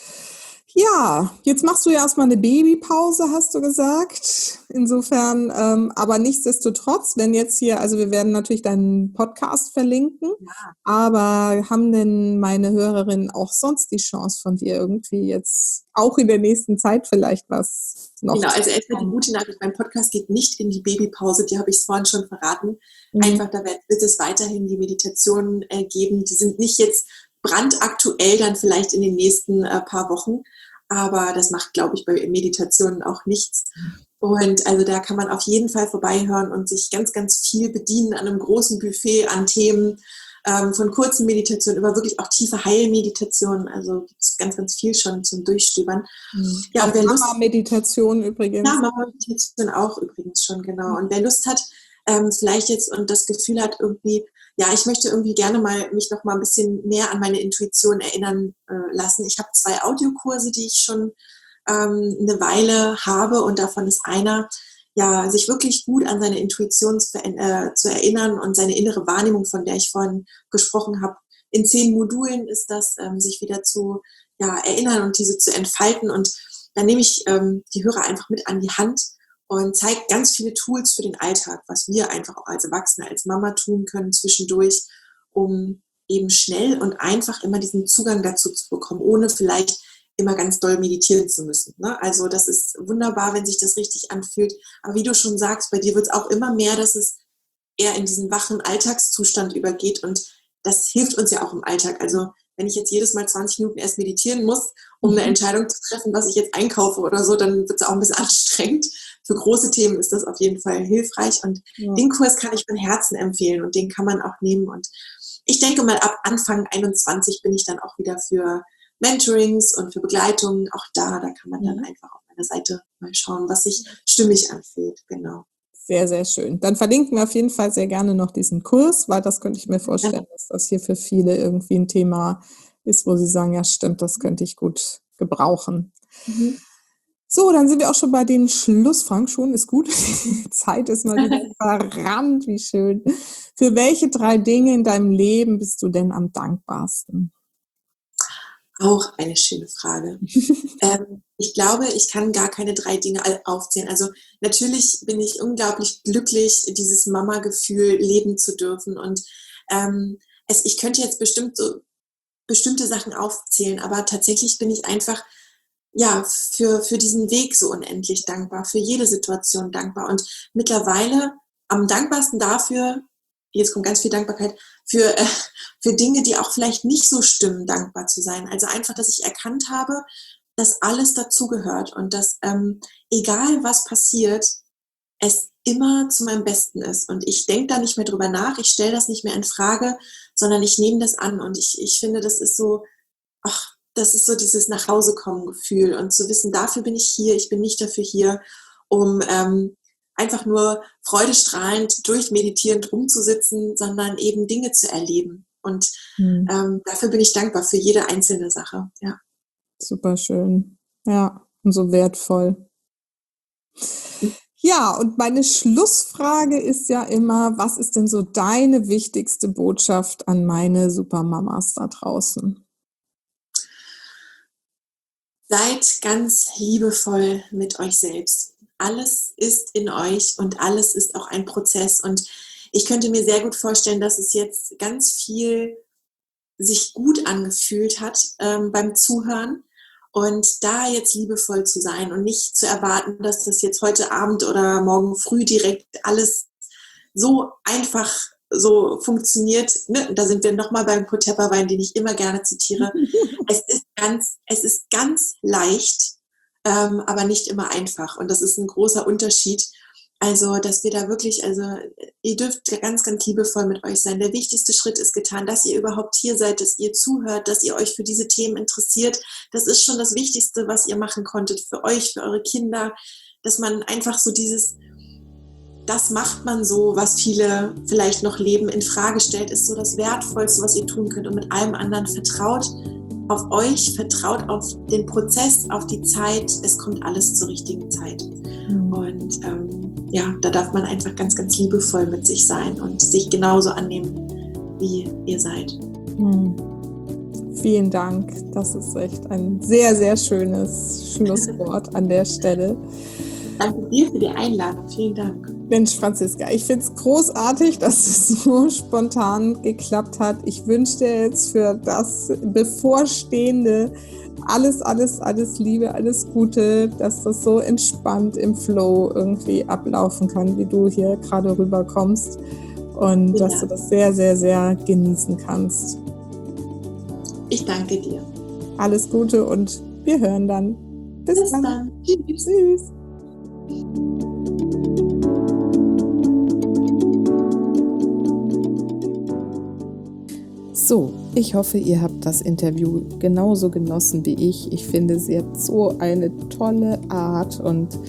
Ja, jetzt machst du ja erst mal 'ne Babypause, hast du gesagt. Insofern, ähm aber nichtsdestotrotz, wenn jetzt hier also, wir werden natürlich deinen Podcast verlinken, Ja. aber haben denn meine Hörerinnen auch sonst die Chance von dir irgendwie jetzt auch in der nächsten Zeit vielleicht was noch Genau, zu also, erst mal die bekommen? gute Nachricht, mein Podcast geht nicht in die Babypause, die habe ich vorhin schon verraten. Mhm. Einfach, da wird wird es weiterhin die Meditationen, äh, geben. Die sind nicht jetzt brandaktuell dann vielleicht in den nächsten, äh, paar Wochen, aber das macht, glaube ich, bei Meditationen auch nichts. Und also, da kann man auf jeden Fall vorbeihören und sich ganz, ganz viel bedienen an 'nem großen Buffet an Themen, ähm, von kurzen Meditationen über wirklich auch tiefe Heilmeditationen. Also, gibt's ganz, ganz viel schon zum Durchstöbern. Mhm. Ja, Auch und wer Lust Mama-Meditation Ja, übrigens. Mama-Meditation auch übrigens schon, genau. Mhm. Und wer Lust hat, ähm, vielleicht jetzt und das Gefühl hat irgendwie: „Ja, ich möchte irgendwie gerne mal mich noch mal 'n bisschen mehr an meine Intuition erinnern, äh, lassen.“ Ich habe zwei Audiokurse, die ich schon, ähm, 'ne Weile habe und davon ist einer, ja, sich wirklich gut an seine Intuition zu veränd äh, zu erinnern und seine innere Wahrnehmung, von der ich vorhin gesprochen habe. In zehn Modulen ist das, ähm, sich wieder zu, ja, erinnern und diese zu entfalten. Und da nehme ich, ähm, die Hörer einfach mit an die Hand und zeige ganz viele Tools für den Alltag, was wir einfach auch als Erwachsene, als Mama tun können zwischendurch, um eben schnell und einfach immer diesen Zugang dazu zu bekommen, ohne vielleicht immer ganz doll meditieren zu müssen, ne? Also, das ist wunderbar, wenn sich das richtig anfühlt. Aber wie du schon sagst, bei dir wird's auch immer mehr, dass es eher in diesen wachen Alltagszustand übergeht und das hilft uns ja auch im Alltag. Also, wenn ich jetzt jedes Mal zwanzig Minuten erst meditieren muss, um 'ne Mhm. Entscheidung zu treffen, was ich jetzt einkaufe oder so, dann wird's auch 'n bisschen anstrengend. Für große Themen ist das auf jeden Fall hilfreich und Ja. den Kurs kann ich von Herzen empfehlen und den kann man auch nehmen. Und ich denke mal, ab Anfang einundzwanzig bin ich dann auch wieder für Mentorings und für Begleitungen auch da. Da kann man dann Mhm. einfach auf meiner Seite mal schauen, was sich stimmig anfühlt, genau. Sehr, sehr schön. Dann verlinken wir auf jeden Fall sehr gerne noch diesen Kurs, weil das könnte ich mir Ja. vorstellen, dass das hier für viele irgendwie 'n Thema ist, wo sie sagen: „Ja, stimmt, das könnte ich gut gebrauchen.“ Mhm. So, dann sind wir auch schon bei den Schlussfragen. Schon ist gut. Zeit ist mal wieder verrannt, wie schön. Für welche drei Dinge in deinem Leben bist du denn am dankbarsten? Auch eine schöne Frage. Ähm, ich glaube, ich kann gar keine drei Dinge all aufzählen. Also, natürlich bin ich unglaublich glücklich, dieses Mama-Gefühl leben zu dürfen und, ähm, es ich könnte jetzt bestimmt so bestimmte Sachen aufzählen, aber tatsächlich bin ich einfach, ja, für für diesen Weg so unendlich dankbar, für jede Situation dankbar und mittlerweile am dankbarsten dafür jetzt kommt ganz viel Dankbarkeit, für, äh für Dinge, die auch vielleicht nicht so stimmen, dankbar zu sein. Also, einfach, dass ich erkannt habe, dass alles dazugehört und dass, ähm, egal was passiert es immer zu meinem Besten ist. Und ich denke da nicht mehr drüber nach, ich stelle das nicht mehr in Frage, sondern ich nehme das an. Und ich, ich finde, das ist so, ach, das ist so dieses Nachhausekommen-Gefühl und zu wissen, dafür bin ich hier, ich bin nicht dafür hier, um ähm, einfach nur freudestrahlend, durchmeditierend rumzusitzen, sondern eben Dinge zu erleben. Und Hm. ähm, dafür bin ich dankbar für jede einzelne Sache. Ja. Super schön. Ja, und so wertvoll. Ja, und meine Schlussfrage ist ja immer, was ist denn so deine wichtigste Botschaft an meine Supermamas da draußen? Seid ganz liebevoll mit euch selbst. Alles ist in euch und alles ist auch ein Prozess. Und ich könnte mir sehr gut vorstellen, dass es jetzt ganz viel sich gut angefühlt hat ähm, beim Zuhören. Und da jetzt liebevoll zu sein und nicht zu erwarten, dass das jetzt heute Abend oder morgen früh direkt alles so einfach so funktioniert. Ne? Da sind wir nochmal beim Kotepperwein, den ich immer gerne zitiere. Es ist ganz, es ist ganz leicht, ähm, aber nicht immer einfach. Und das ist ein großer Unterschied. Also, dass wir da wirklich, also ihr dürft ganz, ganz liebevoll mit euch sein. Der wichtigste Schritt ist getan, dass ihr überhaupt hier seid, dass ihr zuhört, dass ihr euch für diese Themen interessiert. Das ist schon das Wichtigste, was ihr machen konntet für euch, für eure Kinder, dass man einfach so dieses, das macht man so, was viele vielleicht noch leben, in Frage stellt, ist so das Wertvollste, was ihr tun könnt. Und mit allem anderen vertraut auf euch, vertraut auf den Prozess, auf die Zeit. Es kommt alles zur richtigen Zeit. Mhm. Und ähm, ja, da darf man einfach ganz, ganz liebevoll mit sich sein und sich genauso annehmen, wie ihr seid. Mhm. Vielen Dank. Das ist echt ein sehr, sehr schönes Schlusswort an der Stelle. Danke dir für die Einladung. Vielen Dank. Mensch, Franziska, ich finde es großartig, dass es so spontan geklappt hat. Ich wünsche dir jetzt für das bevorstehende alles, alles, alles Liebe, alles Gute, dass das so entspannt im Flow irgendwie ablaufen kann, wie du hier gerade rüberkommst und ja, dass du das sehr, sehr, sehr genießen kannst. Ich danke dir. Alles Gute und wir hören dann. Bis, Bis dann. dann. Tschüss. Tschüss. So, ich hoffe, ihr habt das Interview genauso genossen wie ich. Ich finde, sie hat so eine tolle Art und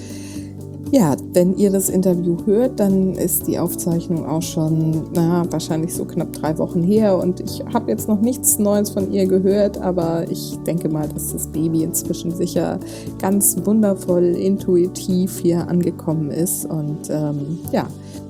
ja, wenn ihr das Interview hört, dann ist die Aufzeichnung auch schon, na, wahrscheinlich so knapp drei Wochen her und ich habe jetzt noch nichts Neues von ihr gehört, aber ich denke mal, dass das Baby inzwischen sicher ganz wundervoll intuitiv hier angekommen ist und ähm, ja,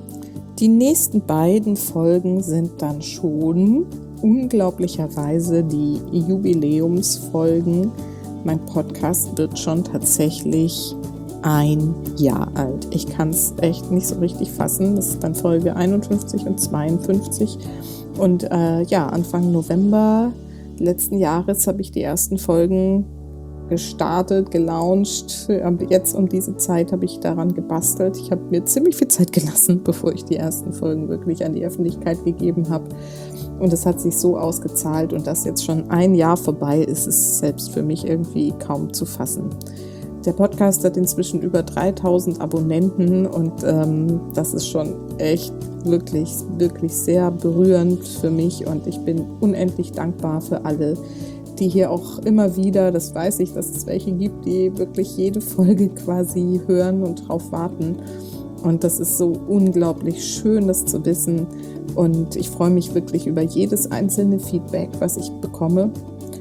die nächsten beiden Folgen sind dann schon unglaublicherweise die Jubiläumsfolgen. Mein Podcast wird schon tatsächlich ein Jahr alt. Ich kann es echt nicht so richtig fassen. Das ist dann Folge einundfünfzig und zweiundfünfzig. Und äh, ja, Anfang November letzten Jahres habe ich die ersten Folgen gestartet, gelauncht. Jetzt um diese Zeit habe ich daran gebastelt. Ich habe mir ziemlich viel Zeit gelassen, bevor ich die ersten Folgen wirklich an die Öffentlichkeit gegeben habe. Und es hat sich so ausgezahlt und dass jetzt schon ein Jahr vorbei ist, ist selbst für mich irgendwie kaum zu fassen. Der Podcast hat inzwischen über dreitausend Abonnenten und ähm, das ist schon echt wirklich, wirklich sehr berührend für mich und ich bin unendlich dankbar für alle, die hier auch immer wieder, das weiß ich, dass es welche gibt, die wirklich jede Folge quasi hören und drauf warten. Und das ist so unglaublich schön, das zu wissen. Und ich freue mich wirklich über jedes einzelne Feedback, was ich bekomme.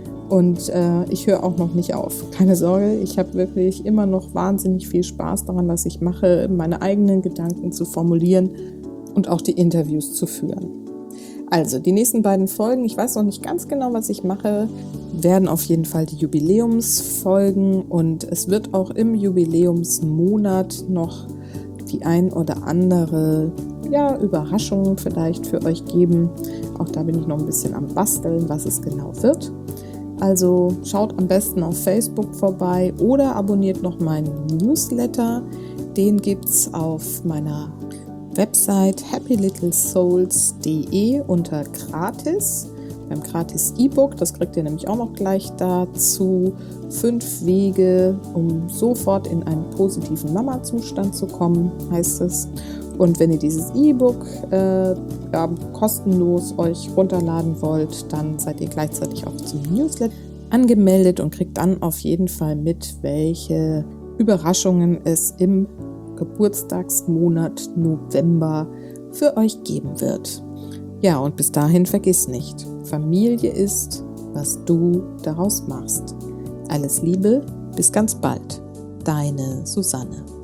Und äh, ich höre auch noch nicht auf. Keine Sorge, ich habe wirklich immer noch wahnsinnig viel Spaß daran, was ich mache, meine eigenen Gedanken zu formulieren und auch die Interviews zu führen. Also, die nächsten beiden Folgen, ich weiß noch nicht ganz genau, was ich mache, werden auf jeden Fall die Jubiläumsfolgen und es wird auch im Jubiläumsmonat noch die ein oder andere ja, Überraschung vielleicht für euch geben. Auch da bin ich noch ein bisschen am Basteln, was es genau wird. Also schaut am besten auf Facebook vorbei oder abonniert noch meinen Newsletter. Den gibt's auf meiner Website happy little souls punkt de unter gratis beim gratis E-Book, das kriegt ihr nämlich auch noch gleich dazu, fünf Wege, um sofort in einen positiven Mama-Zustand zu kommen, heißt es. Und wenn ihr dieses E-Book äh, ja, kostenlos euch runterladen wollt, dann seid ihr gleichzeitig auch zum Newsletter angemeldet und kriegt dann auf jeden Fall mit, welche Überraschungen es im Geburtstagsmonat November für euch geben wird. Ja, und bis dahin vergiss nicht, Familie ist, was du daraus machst. Alles Liebe, bis ganz bald. Deine Susanne.